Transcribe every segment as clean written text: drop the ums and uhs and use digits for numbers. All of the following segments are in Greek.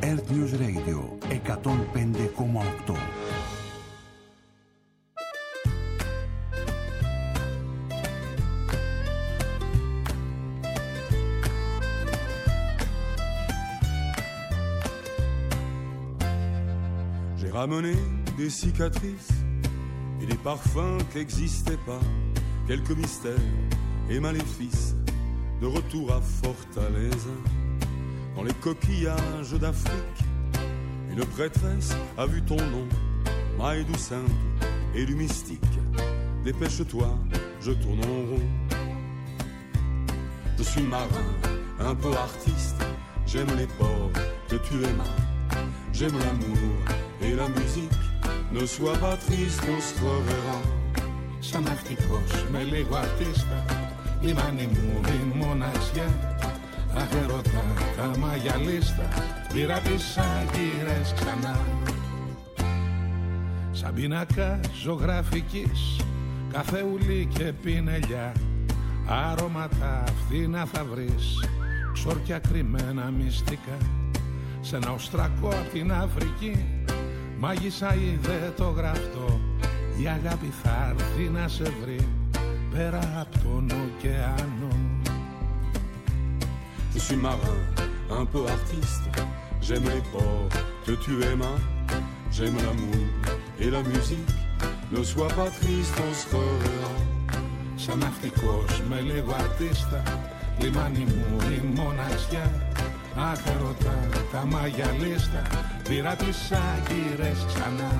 Earth News Radio 105,8. J'ai ramené des cicatrices et des parfums qui n'existaient pas, quelques mystères et maléfices de retour à Fortaleza. Dans les coquillages d'Afrique, une prêtresse a vu ton nom, maille du simple et du mystique. Dépêche-toi, je tourne en rond. Je suis marin, un peu artiste, j'aime les ports que tu aimes. J'aime l'amour et la musique, ne sois pas triste, on se reverra. Σαν ναυτικός με λίγο αρτίστα, λιμάνι μου η μοναξιά. Αχ ερώτα τα μαγιαλίστα, πήρα τις άγκυρες ξανά. Σαν πίνακα ζωγραφικής, καφεούλι και πινελιά. Άρωματα φθηνά θα βρεις, ξόρκια κρυμμένα μυστικά. Σ' ένα οστρακό απ' την Αφρική, μάγισσα είδε το γραφτό. Η αγάπη θα έρθει να σε βρει, πέρα απ' τον ωκεανό. Je suis marin, un peu artiste, j'aime les ports que tu aimes. J'aime l'amour et la musique, ne sois pas triste, on se reverra. Σαν ναυτικός με λίγο αρτίστα, λιμάνι μου η μοναξιά. Αχ ερώτα τα μαγιαλίστα, πήρα τις άγκυρες ξανά.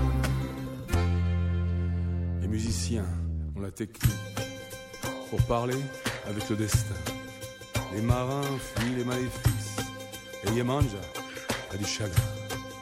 Les musiciens ont la technique pour parler avec le destin. Les marins fuient les maléfices et Yemanja a du chagrin.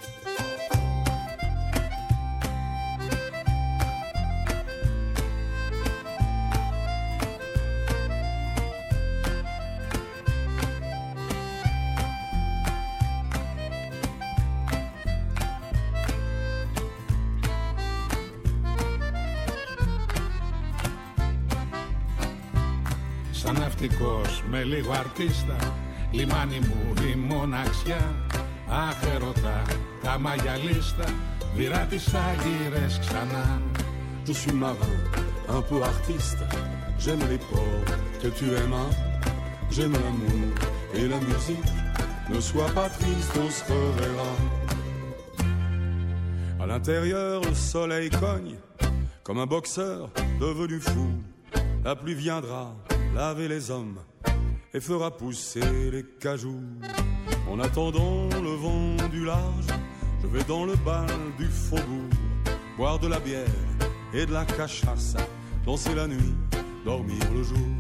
Σαν ναυτικός με λίγο αρτίστα, λιμάνι μου η μοναξιά. Αχ ερώτα τα μαγιαλίστα, βυρά τις άγκυρες ξανά. Je suis marin, un peu artiste, j'aime les ports que tu aimes. J'aime l'amour et la musique, ne sois pas triste, on se reverra. À l'intérieur, le soleil cogne, comme un boxeur devenu fou. La pluie viendra laver les hommes et fera pousser les cajous. En attendant le vent du large, je vais dans le bal du faubourg, boire de la bière et de la cachaça, danser la nuit, dormir le jour.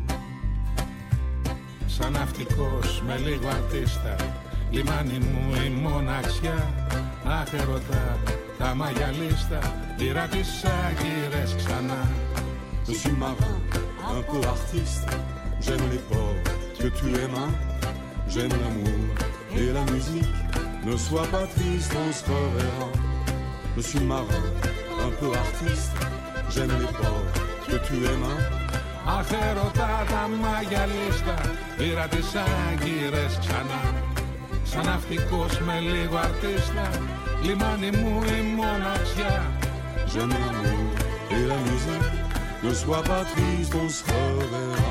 Σαν ναυτικός με λίγο αρτίστα, λιμάνι μου η μοναξιά. Αχ ερώτα τα μαγιαλίστα, πήρα τις άγκυρες ξανά. Je suis marin, un peu artiste, j'aime les ports que tu aimes. J'aime l'amour et la musique, ne sois pas triste, on se reverra. Je suis marin, un peu artiste, j'aime les ports que tu aimes. Αχ ερώτα τα μαγιαλίστα, πήρα τις άγκυρες ξανά. Σαν ναυτικός με λίγο αρτίστα, λιμάνι μου η μοναξιά. J'aime l'amour et la musique, ne sois pas triste, on se reverra.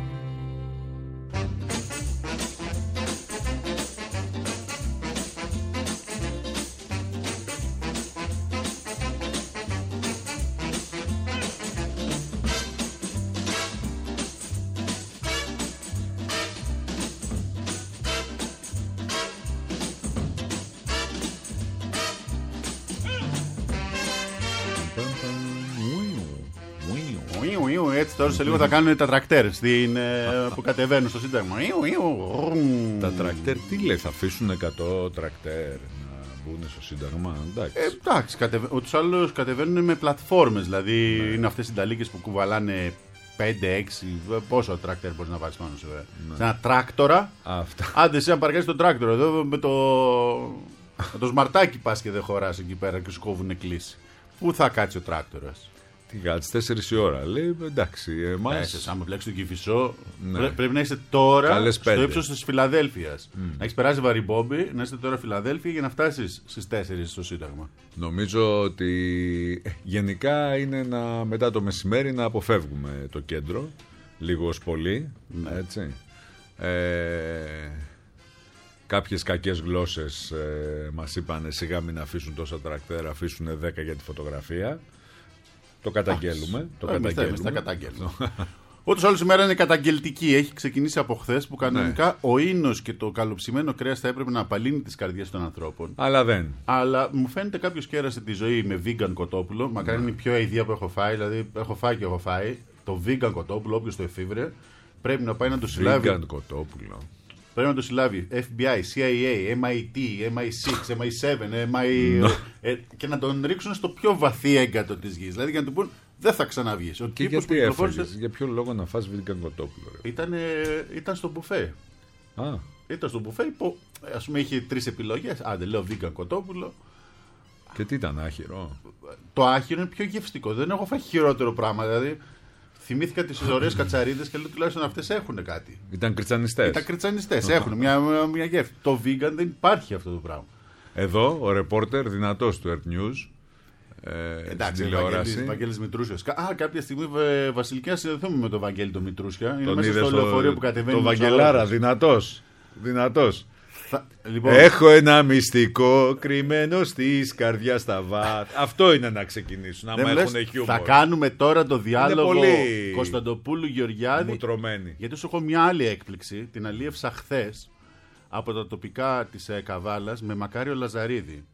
Έτσι τώρα σε λίγο θα κάνουν τα τρακτέρ που κατεβαίνουν στο Σύνταγμα. Τα τρακτέρ τι λέει, θα αφήσουν 100 τρακτέρ να μπουν στο Σύνταγμα? Εντάξει, ούτως άλλως κατεβαίνουν με πλατφόρμες. Δηλαδή είναι αυτές οι ταλίκες που κουβαλάνε 5-6. Πόσο τρακτέρ μπορείς να βάλεις πάνω σε ένα τράκτορα? Άντε εσύ να παρκάσεις το τράκτορα εδώ με το σμαρτάκι, πας και δεν χωράς εκεί πέρα και σου κόβουν κλίση. Πού θα κάτσει ο τράκτορας? Τι γάτς, 4 η ώρα. Λέει εντάξει, εμάς. Άμα πλέξει τον Κηφισό, πρέπει να είστε τώρα στο ύψος της Φιλαδέλφειας. Να έχεις περάσει Βαριμπόμπι, να είστε τώρα Φιλαδέλφια για να φτάσεις στις 4 στο Σύνταγμα. Νομίζω ότι γενικά είναι μετά το μεσημέρι να αποφεύγουμε το κέντρο, λίγο ως πολύ. Έτσι. Κάποιες κακές γλώσσες μας είπαν σιγά μην αφήσουν τόσα τρακτέρ, αφήσουν 10 για τη φωτογραφία. Το καταγγέλουμε. Τα καταγγέλουμε. Ούτως άλλως η μέρα είναι καταγγελτική. Έχει ξεκινήσει από χθες που κανονικά ο ίνος και το καλοψημένο κρέας θα έπρεπε να απαλύνει τις καρδιές των ανθρώπων. Αλλά δεν. Αλλά μου φαίνεται κάποιος κέρασε τη ζωή με vegan κοτόπουλο. Μακάρι είναι η πιο αηδία που έχω φάει. Δηλαδή έχω φάει και έχω φάει. Το vegan κοτόπουλο, όποιος το εφήβρε, πρέπει να πάει να το συλλάβει. Vegan κοτόπουλο. Πρέπει να το συλλάβει FBI, CIA, MIT, MI6, MI7, και να τον ρίξουν στο πιο βαθύ έγκατο της γης. Δηλαδή για να του πούν δεν θα ξαναβγείς. Και γιατί έφαγες, για ποιο λόγο να φας vegan κοτόπουλο? Ήταν στο μπουφέ. Ήταν στο μπουφέ που ας πούμε είχε 3 επιλογές. Άντε λέω vegan κοτόπουλο. Και τι ήταν, άχυρο? Το άχυρο είναι πιο γευστικό. Δεν έχω φάει χειρότερο πράγμα. Δηλαδή θυμήθηκα τις ωραίες κατσαρίδες και λέω τουλάχιστον αυτές έχουν κάτι. Ήταν κριτσανιστές. Έχουν μια γεύση. Το vegan δεν υπάρχει αυτό το πράγμα. Εδώ ο ρεπόρτερ δυνατός του Earth News. Εντάξει, Βαγγέλης Μητρούσιος. Κάποια στιγμή Βασιλική να συνδεθούμε με τον Βαγγέλη τον Μητρούσια. Είναι μέσα στο λεωφορείο που κατεβαίνει. Το Βαγγελάρα, δυνατός. Λοιπόν, έχω ένα μυστικό κρυμμένο στις καρδιάς στα βάτ. Αυτό είναι να ξεκινήσουν. Άμα έχουν χιούμορ. Θα κάνουμε τώρα το διάλογο Κωνσταντοπούλου Γεωργιάδη. Μουτρωμένη. Γιατί σου έχω μια άλλη έκπληξη. Την αλίευσα χθες από τα τοπικά της Καβάλας με Μακάριο Λαζαρίδη.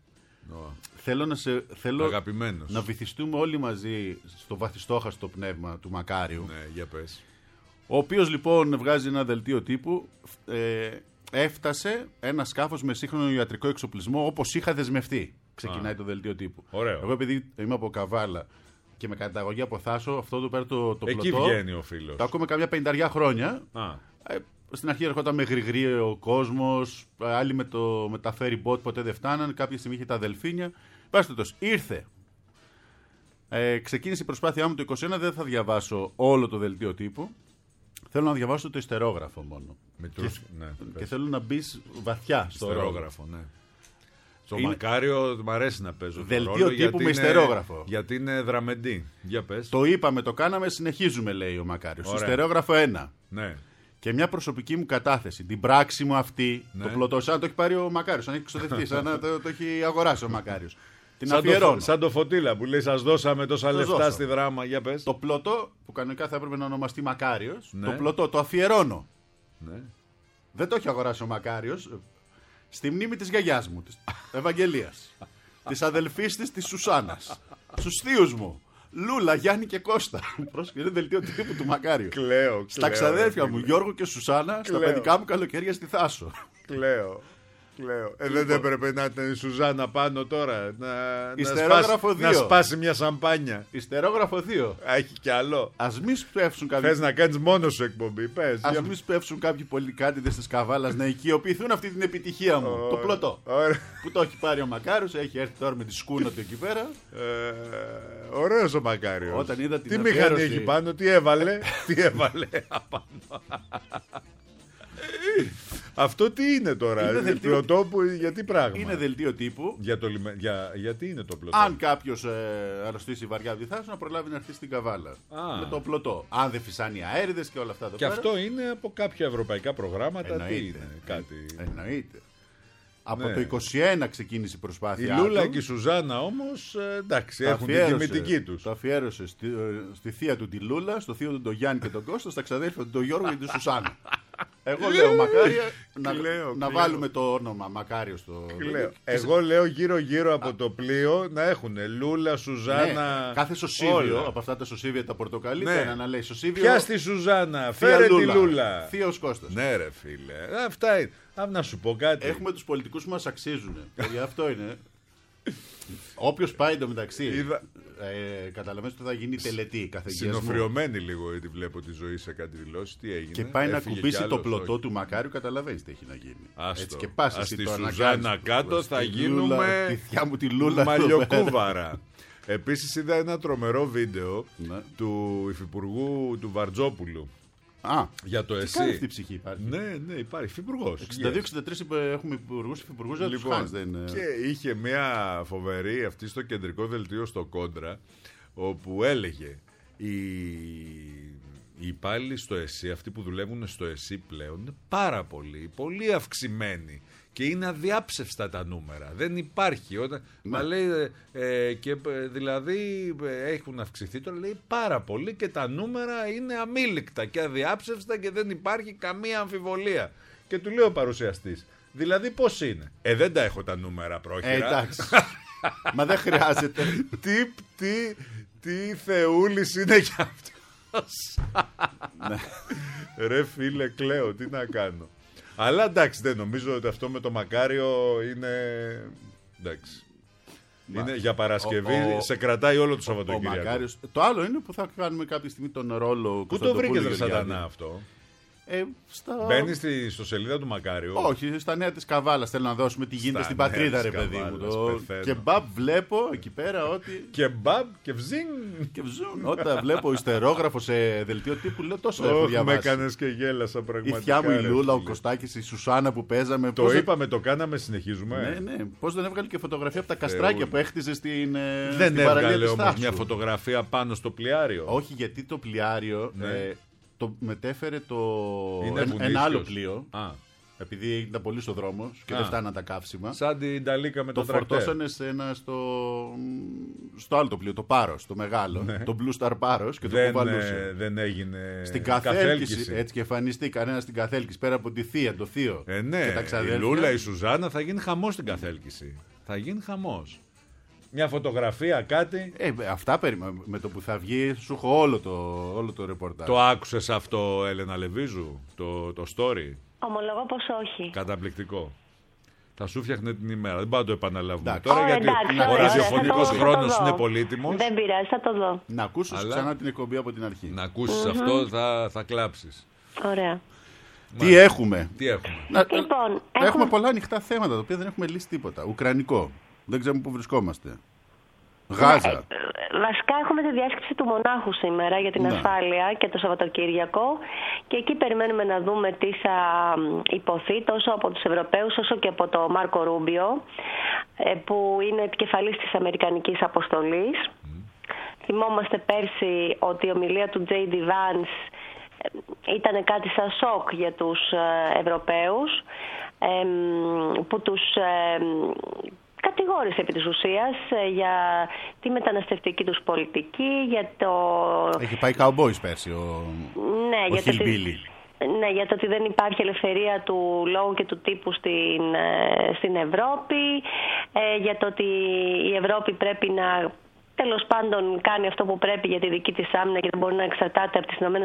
Θέλω να βυθιστούμε όλοι μαζί στο βαθιστόχαστο πνεύμα του Μακάριου. Ναι, για πες. Ο οποίος λοιπόν βγάζει ένα δελτίο τύπου. Έφτασε ένα σκάφος με σύγχρονο ιατρικό εξοπλισμό όπως είχα δεσμευτεί. Ξεκινάει το δελτίο τύπου. Ωραίο. Εγώ επειδή είμαι από Καβάλα και με καταγωγή από Θάσο, αυτό το πέρα το πλωτό. Εκεί βγαίνει ο φίλος. Το ακούμε καμιά 50 χρόνια. Στην αρχή ερχόταν με γρηγρή ο κόσμος, άλλοι με τα ferry boat ποτέ δεν φτάναν, κάποια στιγμή είχε τα δελφίνια. Πάστοτος, ήρθε. Ξεκίνησε η προσπάθειά μου το 21, δεν θα διαβάσω όλο το δελτίο τύπου. Θέλω να διαβάσω το ιστερόγραφο μόνο. Και θέλω να μπει βαθιά στο ιστερόγραφο. Ναι. Στο Μακάριο μου αρέσει να παίζω δελτίο ρόλο, τύπου με ιστερόγραφο. Γιατί είναι δραμεντή. Για πες. Το είπαμε, το κάναμε, συνεχίζουμε, λέει ο Μακάριος. Ιστερόγραφο 1. Ναι. Και μια προσωπική μου κατάθεση. Την πράξη μου αυτή, το πλωτό, σαν το έχει πάρει ο Μακάριος, σαν έχει ξοδευτεί, σαν να το έχει αγοράσει ο Μακάριος. Την αφιερώνω. Σαν το Φωτίλα που λέει σας δώσαμε τόσα λεφτά στη δράμα, για πες. Το πλωτό που κανονικά θα έπρεπε να ονομαστεί Μακάριος, το πλωτό το αφιερώνω. Ναι. Δεν το έχει αγοράσει ο Μακάριος. Στη μνήμη της γιαγιάς μου, της Ευαγγελίας, της αδελφής της Σουσάνας, στους θείους μου, Λούλα, Γιάννη και Κώστα. Πρόσεχε, είναι δελτίο τύπου του Μακάριου. Κλαίω. Στα ξαδέρφια μου, Γιώργο και Σουσάνα, στα παιδικά μου καλοκαίρια στη Θάσο. Κλαίω. Δεν έπρεπε να ήταν η Σουζάνα πάνω τώρα να σπάσει μια σαμπάνια. Ιστερόγραφο 2. Έχει κι άλλο. Ας μη σπεύσουν κάποιοι. Θες να κάνεις μόνο σου εκπομπή, πες. Ας μη σπεύσουν κάποιοι πολιτικάτιδες της Καβάλας να οικειοποιηθούν αυτή την επιτυχία μου. Το πλωτό. Που το έχει πάρει ο Μακάριος, έχει έρθει τώρα με τη σκούνα του εκεί πέρα. Ωραίος ο Μακάριος. Όταν είδα την τι μηχανή έχει πάνω, τι έβαλε απάνω. Αυτό τι είναι τώρα, πλωτό για τι πράγμα? Είναι δελτίο τύπου. Γιατί είναι το πλωτό? Αν κάποιος αρρωστήσει βαριά από τη Θάσο, να προλάβει να έρθει στην Καβάλα. Με το πλωτό. Αν δεν φυσάνει αέριδες και όλα αυτά. Και αυτό είναι από κάποια ευρωπαϊκά προγράμματα. Εννοείται. Εννοείται. Από Ναι. το 21 ξεκίνησε η προσπάθεια. Η Λούλα και η Σουζάνα όμως, εντάξει, έχουν την τιμητική τους. Το αφιέρωσε στη θεία του τη Λούλα, στο θείο του τον Γιάννη και τον Κώστα, στα ξαδέρφια του τον Γιώργο και τη Σουσάνα. Εγώ λέω Μακάρια να βάλουμε το όνομα Μακάριο στο. Εγώ λέω γύρω-γύρω από το πλοίο να έχουν Λούλα, Σουζάνα. Ναι, κάθε σωσίβιο από αυτά τα σωσίβια τα πορτοκαλί να λέει σωσίβιο. Ποια στη Σουζάνα, φέρε τη Λούλα. Θείος Κώστας. Ναι, ρε φίλε. Αυτά είναι. Να σου πω κάτι. Έχουμε τους πολιτικούς που μας αξίζουν. Γι' αυτό είναι. Όποιος πάει εντωμεταξύ. Καταλαβαίνεις ότι θα γίνει τελετή κάθε γεύμα. Συνοφριωμένη λίγο γιατί βλέπω τη ζωή σε κάτι δηλώσει. Τι έγινε. Και πάει να κουμπίσει το πλωτό του Μακάριου, καταλαβαίνεις τι έχει να γίνει. Έτσι και πας στη Σουζάνα κάτω θα γίνουμε τη θιά μου τη Λούλα μαλλιοκούβαρα. Επίσης είδα ένα τρομερό βίντεο του υφυπουργού του Βαρτζόπουλου. Για το ΕΣΥ. Αυτή η ψυχή υπάρχει. Ναι, υπάρχει υφυπουργός. 62-63 έχουμε υφυπουργούς για τους φans. Και είχε μια φοβερή αυτή στο κεντρικό δελτίο στο Κόντρα, όπου έλεγε οι υπάλληλοι στο ΕΣΥ, αυτοί που δουλεύουν στο ΕΣΥ πλέον, είναι πάρα πολύ αυξημένοι. Και είναι αδιάψευστα τα νούμερα. Δεν υπάρχει. Μα λέει, και δηλαδή έχουν αυξηθεί τώρα, λέει πάρα πολύ και τα νούμερα είναι αμήλικτα και αδιάψευστα και δεν υπάρχει καμία αμφιβολία. Και του λέει ο παρουσιαστής, δηλαδή πώς είναι? Δεν τα έχω τα νούμερα πρόχειρα. Εντάξει. Μα δεν χρειάζεται. Τι θεούλης είναι κι αυτός. Ρε φίλε, κλαίω, τι να κάνω. Αλλά εντάξει, δεν νομίζω ότι αυτό με το Μακάριο είναι. Εντάξει. Είναι για Παρασκευή, σε κρατάει όλο το Σαββατοκύριακο. Το άλλο είναι που θα κάνουμε κάποια στιγμή τον ρόλο. Πού το βρήκες, ρε Σατανά, αυτό? Μπαίνει στο σελίδα του Μακάριου. Όχι, στα νέα της Καβάλας. Θέλω να δώσουμε τι γίνεται στην πατρίδα, ρε παιδί μου. Κεμπάμπ βλέπω εκεί πέρα ότι. Κεμπάμπ και βζίν. Όταν βλέπω ιστερόγραφο σε δελτίο τύπου, λέω τόσο έχω διαβάσει. Με έκανες και γέλασα πραγματικά. Η θιά μου η Λούλα, ο Κωστάκης, η Σουσάνα που παίζαμε. Το είπαμε, το κάναμε, συνεχίζουμε. Ναι. Πώς δεν έβγαλε και φωτογραφία από τα καστράκια που έχτιζε στην παραλία. Δεν έβγαλε όμως μια φωτογραφία πάνω στο πλοιάριο? Όχι, γιατί το πλοιάριο. Το μετέφερε ένα άλλο πλοίο. Επειδή ήταν πολύ στο δρόμο και δεν φτάναν τα καύσιμα. Σαν την Ταλίκα με το τρακτέρ. Το φορτώσανε στο άλλο το πλοίο, το Πάρος, το μεγάλο. Ναι. Το Blue Star Πάρος και το κουβαλούσε. Δεν έγινε στην καθέλκυση. Έτσι και εμφανιστεί κανένα στην καθέλκυση πέρα από τη θεία, το θείο. Ναι, και τα ξαδέλφια. Η Λούλα, η Σουζάνα, θα γίνει χαμός στην καθέλκυση. Θα γίνει χαμός. Μια φωτογραφία, κάτι. Αυτά με το που θα βγει, σου έχω όλο το ρεπορτάζ. Το άκουσες αυτό, Έλενα Λεβίζου, το story? Ομολογώ πως όχι. Καταπληκτικό. Θα σου φτιάχνε την ημέρα. Δεν πάω να το επαναλάβουμε τώρα, γιατί ο ραδιοφωνικός χρόνος είναι πολύτιμος. Δεν πειράζει, θα το δω. Να ακούσεις ξανά την εκπομπή από την αρχή. Να ακούσεις αυτό, θα κλάψεις. Ωραία. Τι έχουμε? Λοιπόν, έχουμε πολλά ανοιχτά θέματα, τα οποία δεν έχουμε λύσει τίποτα. Ουκρανικό. Δεν ξέρουμε πού βρισκόμαστε. Γάζα. Βασικά έχουμε τη διάσκεψη του Μονάχου σήμερα για την ασφάλεια και το Σαββατοκύριακο και εκεί περιμένουμε να δούμε τι θα υποθεί τόσο από τους Ευρωπαίους όσο και από το Μάρκο Ρούμπιο, που είναι επικεφαλής της Αμερικανικής Αποστολής. Θυμόμαστε πέρσι ότι η ομιλία του J.D. Vance ήταν κάτι σαν σοκ για τους Ευρωπαίους, που τους κατηγόρησε επί της ουσίας για τη μεταναστευτική τους πολιτική, για το... Έχει πάει cowboys πέρσι ο Χιλμπίλι. Ναι, για το ότι δεν υπάρχει ελευθερία του λόγου και του τύπου στην Ευρώπη, για το ότι η Ευρώπη πρέπει να τέλος πάντων κάνει αυτό που πρέπει για τη δική της άμυνα και δεν μπορεί να εξαρτάται από τις ΗΠΑ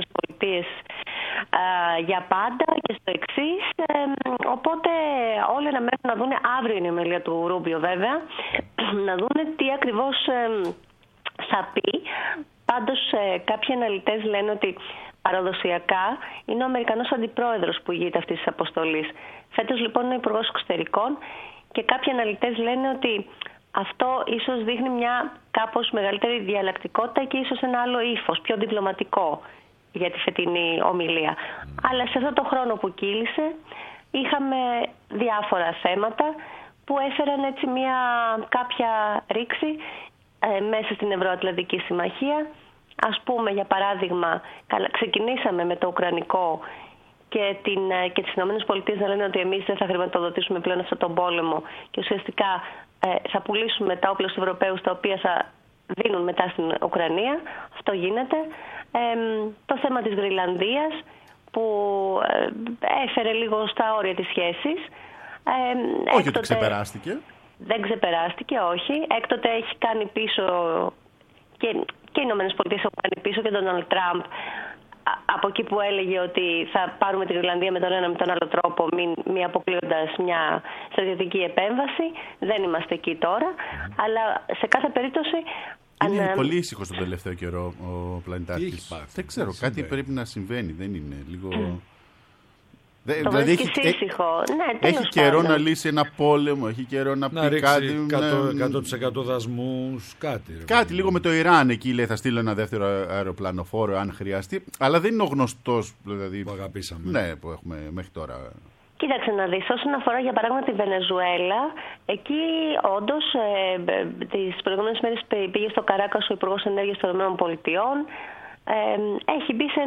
για πάντα και στο εξής. Οπότε όλοι αναμένουν να δούνε, αύριο είναι η ομιλία του Ρούμπιο βέβαια, να δούνε τι ακριβώς θα πει. Πάντως κάποιοι αναλυτές λένε ότι παραδοσιακά είναι ο Αμερικανός αντιπρόεδρος που ηγείται αυτής της αποστολής. Φέτος λοιπόν είναι ο Υπουργός Εξωτερικών και κάποιοι αναλυτές λένε ότι αυτό ίσως δείχνει μια κάπως μεγαλύτερη διαλλακτικότητα και ίσως ένα άλλο ύφος, πιο διπλωματικό για τη φετινή ομιλία. Αλλά σε αυτό το χρόνο που κύλησε είχαμε διάφορα θέματα που έφεραν έτσι μια κάποια ρήξη μέσα στην Ευρωατλαντική Συμμαχία. Ας πούμε, για παράδειγμα, ξεκινήσαμε με το Ουκρανικό και τις ΗΠΑ να λένε ότι εμείς δεν θα χρηματοδοτήσουμε πλέον αυτόν τον πόλεμο και ουσιαστικά θα πουλήσουμε τα όπλα στους Ευρωπαίους, τα οποία θα δίνουν μετά στην Ουκρανία. Αυτό γίνεται. Το θέμα της Γροιλανδίας που έφερε λίγο στα όρια της σχέσης. Όχι ότι ξεπεράστηκε. Δεν ξεπεράστηκε, όχι. Έκτοτε έχει κάνει πίσω και οι ΗΠΑ έχουν κάνει πίσω και τον Ντόναλντ Τραμπ από εκεί που έλεγε ότι θα πάρουμε την Γροιλανδία με τον ένα με τον άλλο τρόπο, μη αποκλείοντας μια στρατιωτική επέμβαση. Δεν είμαστε εκεί τώρα, αλλά σε κάθε περίπτωση... Είναι πολύ ήσυχος τον τελευταίο καιρό ο πλανητάρχης. Δεν ξέρω, κάτι πρέπει να συμβαίνει, δεν είναι λίγο... Το βρίσκεις ήσυχο. Ναι, έχει καιρό να λύσει ένα πόλεμο, έχει καιρό να πει ρίξει κάτι. 100% δασμούς, κάτι. Κάτι λίγο με το Ιράν. Εκεί λέει θα στείλω ένα δεύτερο αεροπλανοφόρο αν χρειαστεί. Αλλά δεν είναι ο γνωστός δηλαδή, που αγαπήσαμε. Ναι, που έχουμε μέχρι τώρα. Κοίταξε να δεις, όσον αφορά για παράδειγμα τη Βενεζουέλα, εκεί όντως τις προηγούμενες μέρες πήγε στο Καράκας ο Υπουργός Ενέργειας των ΗΠΑ, έχει μπει σε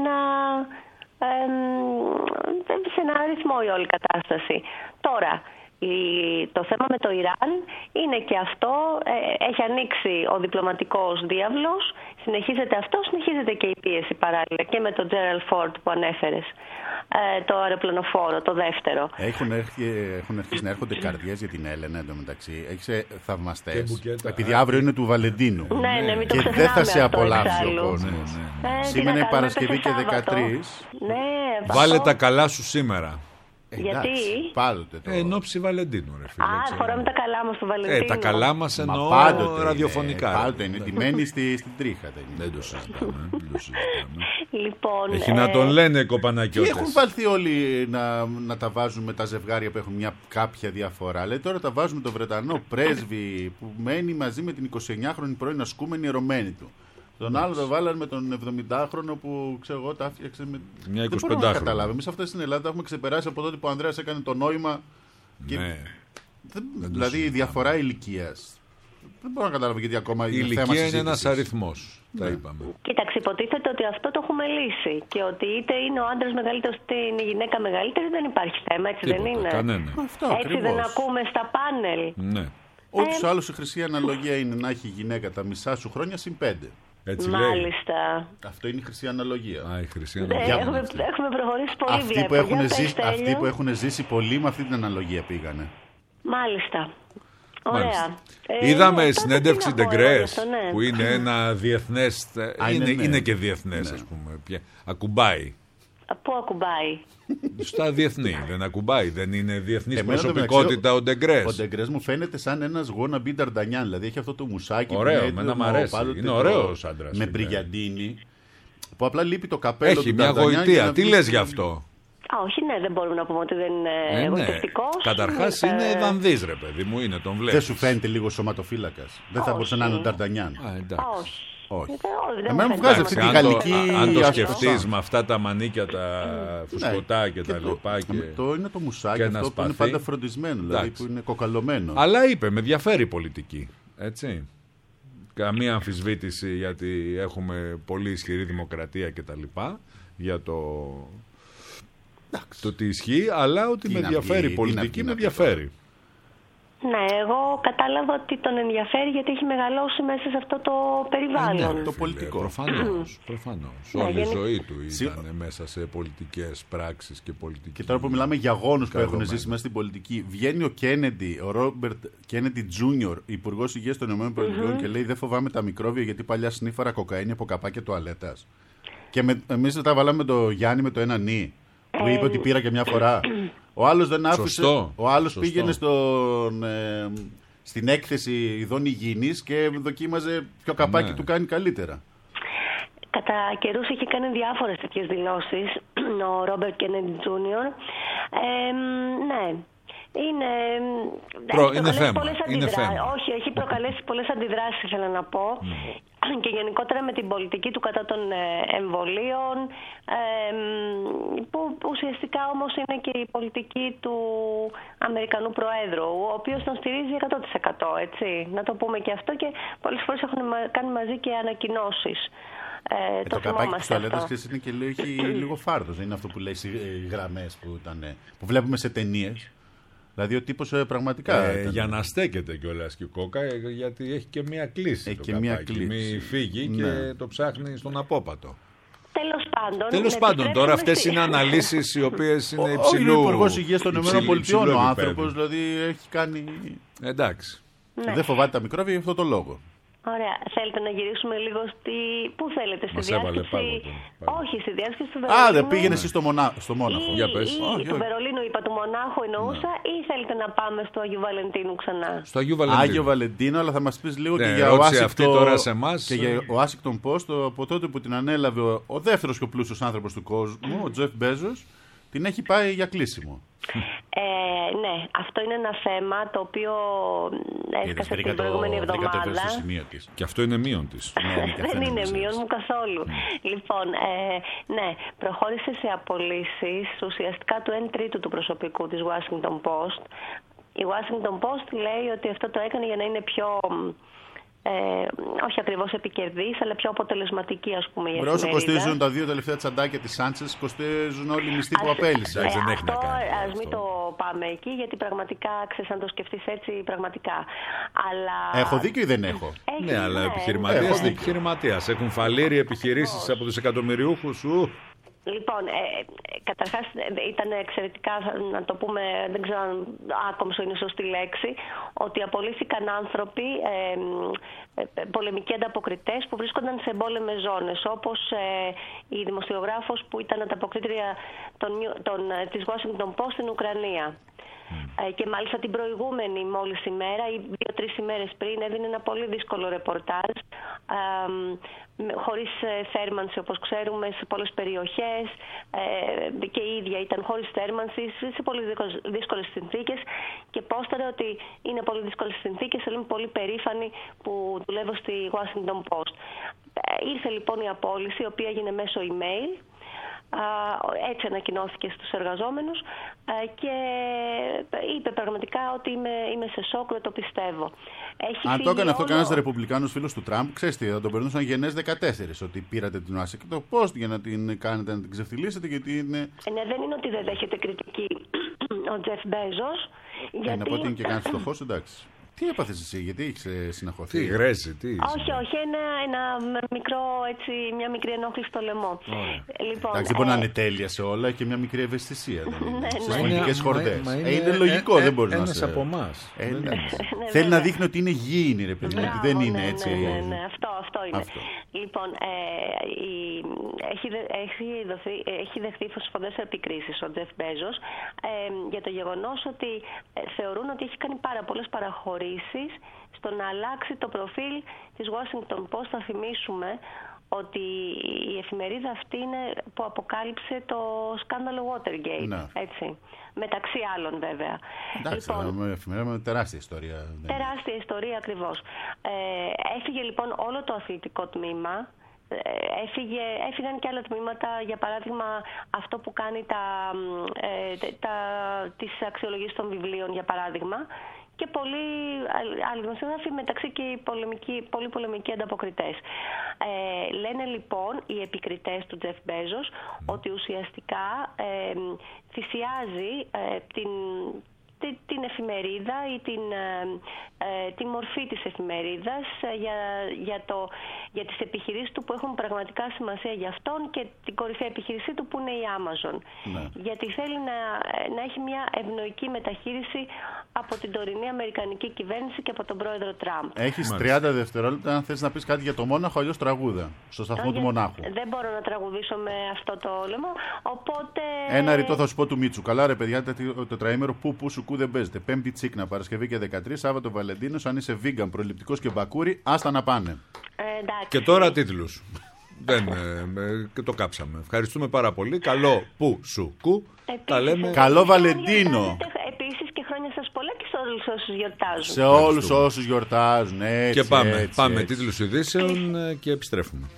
ένα αριθμό η όλη κατάσταση. Τώρα, το θέμα με το Ιράν είναι και αυτό, έχει ανοίξει ο διπλωματικός διάβλος, συνεχίζεται αυτό, συνεχίζεται και η πίεση παράλληλα και με τον Gerald Ford που ανέφερες, το αεροπλανοφόρο, το δεύτερο. Έχουν αρχίσει να έρχονται καρδιές για την Έλενα εντωμεταξύ. Έχεις θαυμαστές. Επειδή αύριο είναι του Βαλεντίνου. Ναι, μην το και δεν θα σε αυτό απολαύσει ο εξάλλου. κόσμος. Σήμερα είναι Παρασκευή και 13. Ναι, Βάλε τα καλά σου σήμερα. Γιατί? Πάντοτε το... Εν ώψη Βαλεντίνου, ρε φίλε. φοράμε τα καλά μας του Βαλεντίνου. Τα καλά μας εννοώ ραδιοφωνικά. Πάντοτε είναι ντυμένοι στην τρίχα. Δεν το συζητάμε. Λοιπόν, έχει να τον λένε κοπανακιώτες. Και έχουν βάλθει όλοι να τα βάζουν με τα ζευγάρια που έχουν κάποια διαφορά. Λέει τώρα τα βάζουν με τον Βρετανό πρέσβη που μένει μαζί με την 29χρονη πρώην ασκούμενη ερωμένη του. Τον άλλο το βάλανε με τον 70χρονο που ξέρω εγώ τα έφτιαξε με. Μια 25χρονη. Δεν μπορούμε να καταλάβουμε. Εμείς αυτά στην Ελλάδα έχουμε ξεπεράσει από τότε που ο Ανδρέας έκανε το νόημα. Και... Ναι. Δηλαδή η διαφορά ηλικίας. Δεν μπορώ να καταλάβω γιατί ακόμα η ηλικία είναι ένας αριθμός. Τα είπαμε. Κοίταξε, υποτίθεται ότι αυτό το έχουμε λύσει. Και ότι είτε είναι ο άντρας μεγαλύτερος είτε είναι η γυναίκα μεγαλύτερη, δεν υπάρχει θέμα. Έτσι δεν είναι? Κανένα. Έτσι δεν ακούμε στα πάνελ? Ναι. Ούτως ή άλλως η χρυσή αναλογία είναι να έχει η γυναίκα τα μισά σου χρόνια συν 5. Έτσι Μάλιστα. λέει. Αυτό είναι η χρυσή αναλογία. Η χρυσή αναλογία. Έχουμε προχωρήσει πολύ. Αυτοί που έχουν ζήσει πολύ με αυτή την αναλογία πήγανε. Μάλιστα. Ωραία. Είδαμε συνέντευξη Ντεγκρές που είναι ένα διεθνές. Είναι και διεθνές, ας πούμε. Ακουμπάει. Πού ακουμπάει? Στα διεθνή. Δεν ακουμπάει. Δεν είναι διεθνής προσωπικότητα ο Ντεγκρές. Ο Ντεγκρές μου φαίνεται σαν ένας wannabe Νταρντανιάν. Δηλαδή έχει αυτό το μουσάκι. Ωραίο, εμένα μ' αρέσει. Είναι ωραίος άντρας. Με μπριγιαντίνι. Που απλά λείπει το καπέλο του. Έχει μια γοητεία. Τι λες γι' αυτό? Όχι, ναι, δεν μπορούμε να πούμε ότι δεν είναι εγωιστευτικός. Καταρχάς είναι δανδύς, ρε παιδί μου, είναι, τον βλέπεις. Δεν σου φαίνεται λίγο σωματοφύλακας? Δεν θα μπορούσε να είναι ο Νταρντανιάν? Όχι. Εμένα μου βγάζει αυτή τη γαλλική. Αν το σκεφτείς με αυτά τα μανίκια, τα φουσκωτά και τα λοιπά. Είναι το μουσάκι αυτό που είναι πάντα φροντισμένο, δηλαδή που είναι κοκαλωμένο. Αλλά είπε, με διαφέρει η πολιτική. Έτσι. Καμία αμφισβήτηση γιατί έχουμε πολύ ισχυρή δημοκρατία και τα λοιπά για το τι ισχύει, αλλά ότι με διαφέρει η πολιτική, με διαφέρει. Ναι, εγώ κατάλαβα ότι τον ενδιαφέρει γιατί έχει μεγαλώσει μέσα σε αυτό το περιβάλλον. Το πολιτικό. Προφανώς. Όλη η ζωή του ήταν μέσα σε πολιτικές πράξεις και πολιτική. Και τώρα που μιλάμε για γόνους που έχουν ζήσει μέσα στην πολιτική, βγαίνει ο Κέννεντι, ο Ρόμπερτ Κέννεντι Τζούνιορ, υπουργός υγείας των ΗΠΑ και λέει: δεν φοβάμαι τα μικρόβια γιατί παλιά σνίφαρα κοκαίνη από καπάκια τουαλέτας. Και εμείς τα βάλαμε με το Γιάννη με το ένα νι. Που είπε ότι πήρα και μια φορά. Ο άλλος δεν άφησε. Ο άλλος πήγαινε στην έκθεση ειδών υγιεινής και δοκίμαζε ποιο καπάκι του κάνει καλύτερα. Κατά καιρούς έχει κάνει διάφορες τέτοιες δηλώσεις ο Ρόμπερτ Κέννεντι Τζούνιορ. Ναι. Είναι θέμα. Όχι, έχει προκαλέσει πολλές αντιδράσεις, ήθελα να πω. Και γενικότερα με την πολιτική του κατά των εμβολίων, που ουσιαστικά όμως είναι και η πολιτική του Αμερικανού Προέδρου, ο οποίος τον στηρίζει 100%, έτσι. Να το πούμε και αυτό, και πολλές φορές έχουν κάνει μαζί και ανακοινώσεις. Το καπάκι της τουαλέτας είναι και λίγο φάρδος, δεν είναι αυτό που λέει οι γραμμές που βλέπουμε σε ταινίες. Δηλαδή ο τύπος πραγματικά. Για να στέκεται κιόλας και η κόκα, γιατί έχει και μία κλίση. Έχει και μία κλίση. Μην φύγει και το ψάχνει στον απόπατο. Τέλος πάντων, τώρα αυτές είναι αναλύσεις οι οποίες είναι υψηλού. Ο Υπουργός Υγείας των ΗΠΑ, ο άνθρωπος, δηλαδή έχει κάνει. Εντάξει. Δεν φοβάται τα μικρόβια για αυτό το λόγο. Ωραία. Θέλετε να γυρίσουμε λίγο πού θέλετε, στη διάσκεψη? Όχι, στη διάσκεψη του Βερολίνου. Δεν πήγαινε εσύ στο Μόναχο. Για πες. Του Βερολίνου είπα, του Μονάχου εννοούσα, ή θέλετε να πάμε στο Αγίου Βαλεντίνου ξανά? Στο Αγίου Βαλεντίνου. Άγιο Βαλεντίνο, αλλά θα μας πεις λίγο και για ο Washington Post, από τότε που την ανέλαβε ο δεύτερος πιο πλούσιος άνθρωπος του κόσμου, ο Τζεφ Μπέζος. Την έχει πάει για κλείσιμο. Ναι, αυτό είναι ένα θέμα το οποίο έσκασε την προηγούμενη εβδομάδα. Και αυτό είναι μείον της. Δεν είναι μείον μου καθόλου. Λοιπόν, ναι, προχώρησε σε απολύσεις ουσιαστικά του 1/3 του προσωπικού της Washington Post. Η Washington Post λέει ότι αυτό το έκανε για να είναι πιο... όχι ακριβώς επικερδής, αλλά πιο αποτελεσματική, ας πούμε, η εφημερίδα. Όσο κοστίζουν τα 2 τελευταία τσαντάκια της Σάντσες, κοστίζουν όλοι οι μισθοί που απέλησε. Ας μην το πάμε εκεί, γιατί πραγματικά, ξέρεις, αν το σκεφτείς έτσι, πραγματικά. Αλλά... Έχω δίκιο ή δεν έχω? Ναι, αλλά επιχειρηματίας. Έχουν φαλείρει επιχειρήσεις από τους εκατομμυριούχους σου. Λοιπόν, καταρχάς ήταν εξαιρετικά, να το πούμε, δεν ξέρω αν άκομψο είναι σωστή λέξη, ότι απολύθηκαν άνθρωποι, πολεμικοί ανταποκριτές που βρίσκονταν σε εμπόλεμες ζώνες, όπως η δημοσιογράφος που ήταν ανταποκρίτρια της Washington Post στην Ουκρανία. Και μάλιστα την προηγούμενη μόλις ημέρα ή 2-3 ημέρες πριν έδινε ένα πολύ δύσκολο ρεπορτάζ χωρίς θέρμανση, όπως ξέρουμε, σε πολλές περιοχές, και η ίδια ήταν χωρίς θέρμανση σε πολύ δύσκολες συνθήκες, και πόσταρε ότι είναι πολύ δύσκολες συνθήκες, αλλά είμαι πολύ περήφανη που δουλεύω στη Washington Post. Ήρθε λοιπόν η απόλυση, η οποία έγινε μέσω email. Έτσι ανακοινώθηκε στους εργαζόμενους και είπε πραγματικά ότι είμαι σε σοκ, δεν το πιστεύω. Αν το έκανε αυτό κανένας ρεπουμπλικάνος φίλος του Τραμπ, ξέρεις τι, θα τον περνούσαν γενναίες 14, ότι πήρατε την Washington Post για να την κάνετε, να την ξεφτυλίσετε, γιατί είναι... Ναι, δεν είναι ότι δεν δέχεται κριτική ο Τζεφ Μπέζος. Να πω ότι είναι και κανένας φτωχός, εντάξει. Τι έπαθες εσύ, γιατί έχεις συναχωθεί? Τι γρέζει, τι. Όχι, μια μικρή ενόχληση στο λαιμό. Λοιπόν, εντάξει, δεν μπορεί να είναι τέλεια σε όλα, και μια μικρή ευαισθησία. Στις πολιτικές χορδές. Είναι λογικό, δεν μπορεί να είναι. Ένας από εμάς. Θέλει να δείχνει ότι είναι υγιεινή, ρε παιδί, ότι δεν είναι έτσι. Ναι, αυτό είναι. Λοιπόν, έχει δεχθεί σφοδρές επικρίσεις ο Τζεφ Μπέζος για το γεγονός ότι θεωρούν ότι έχει κάνει πάρα πολλές παραχωρήσεις στο να αλλάξει το προφίλ της Washington Post. Θα θυμίσουμε ότι η εφημερίδα αυτή είναι που αποκάλυψε το σκάνδαλο Watergate, έτσι, μεταξύ άλλων βέβαια. Εντάξει, λοιπόν, εφημερίδα με τεράστια ιστορία. Τεράστια ιστορία ακριβώς. Έφυγε λοιπόν όλο το αθλητικό τμήμα. Έφυγαν και άλλα τμήματα, για παράδειγμα αυτό που κάνει τις αξιολογίες των βιβλίων, για παράδειγμα, και πολλοί άλλοι δημοσιογράφοι, μεταξύ και οι πολύ πολεμικοί ανταποκριτές. Λένε λοιπόν οι επικριτές του Τζεφ Μπέζος ότι ουσιαστικά θυσιάζει την εφημερίδα ή τη μορφή της εφημερίδας για τις επιχειρήσεις του που έχουν πραγματικά σημασία για αυτόν, και την κορυφαία επιχείρησή του που είναι η Amazon. Ναι. Γιατί θέλει να έχει μια ευνοϊκή μεταχείριση από την τωρινή αμερικανική κυβέρνηση και από τον πρόεδρο Τραμπ. Έχεις 30 δευτερόλεπτα αν θες να πεις κάτι για το Μόναχο, αλλιώς τραγούδα στο σταθμό του Μονάχου. Δεν μπορώ να τραγουδήσω με αυτό το λαιμό, οπότε... Ένα ρητό θα σου πω του Μίτσου. Καλά ρε παιδιά, το τετραήμερο που σου κου δεν παίζεται. Πέμπτη Τσίκνα, Παρασκευή και 13, Σάββατο Βαλεντίνος. Αν είσαι vegan, προληπτικός και μπακούρι, άστα να πάνε. Και τώρα τίτλους. Και το κάψαμε. Ευχαριστούμε πάρα πολύ. Καλό που σου κου. Τα λέμε. Καλό Βαλεντίνο. Επίσης και χρόνια σας πολλά και σε όλους όσους γιορτάζουν. Σε όλους όσους γιορτάζουν. Έτσι, και πάμε. Έτσι. Τίτλους ειδήσεων και επιστρέφουμε.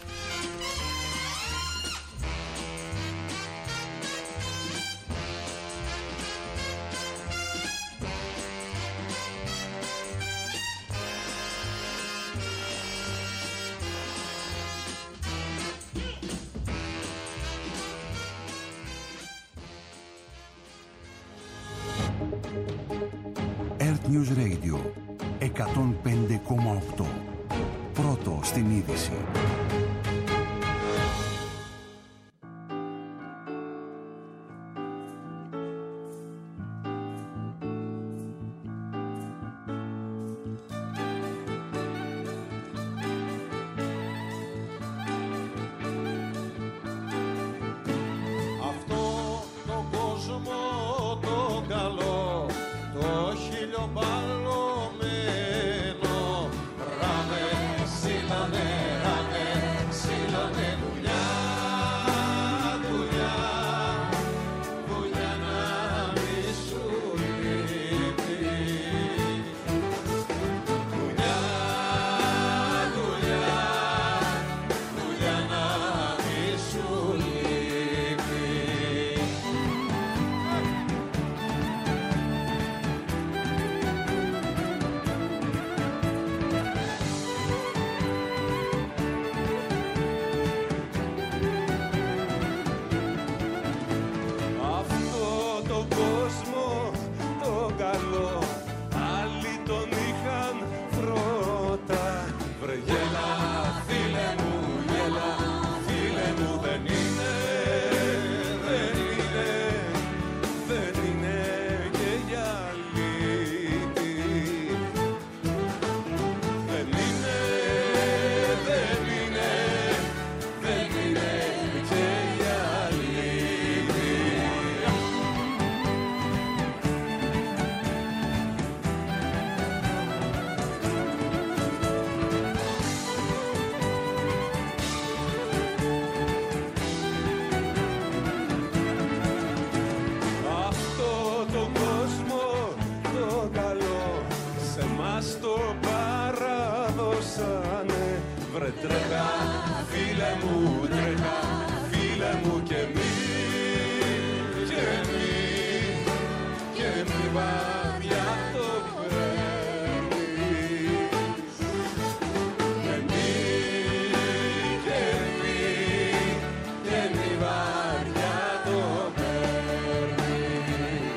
News Radio 105,8. Πρώτο στην είδηση. Ράμε, το παραδώσανε. Βρε τρέχα φίλε μου, τρέχα φίλε μου και μη βάρια το παίρνεις. Και μη βάρια το παίρνεις.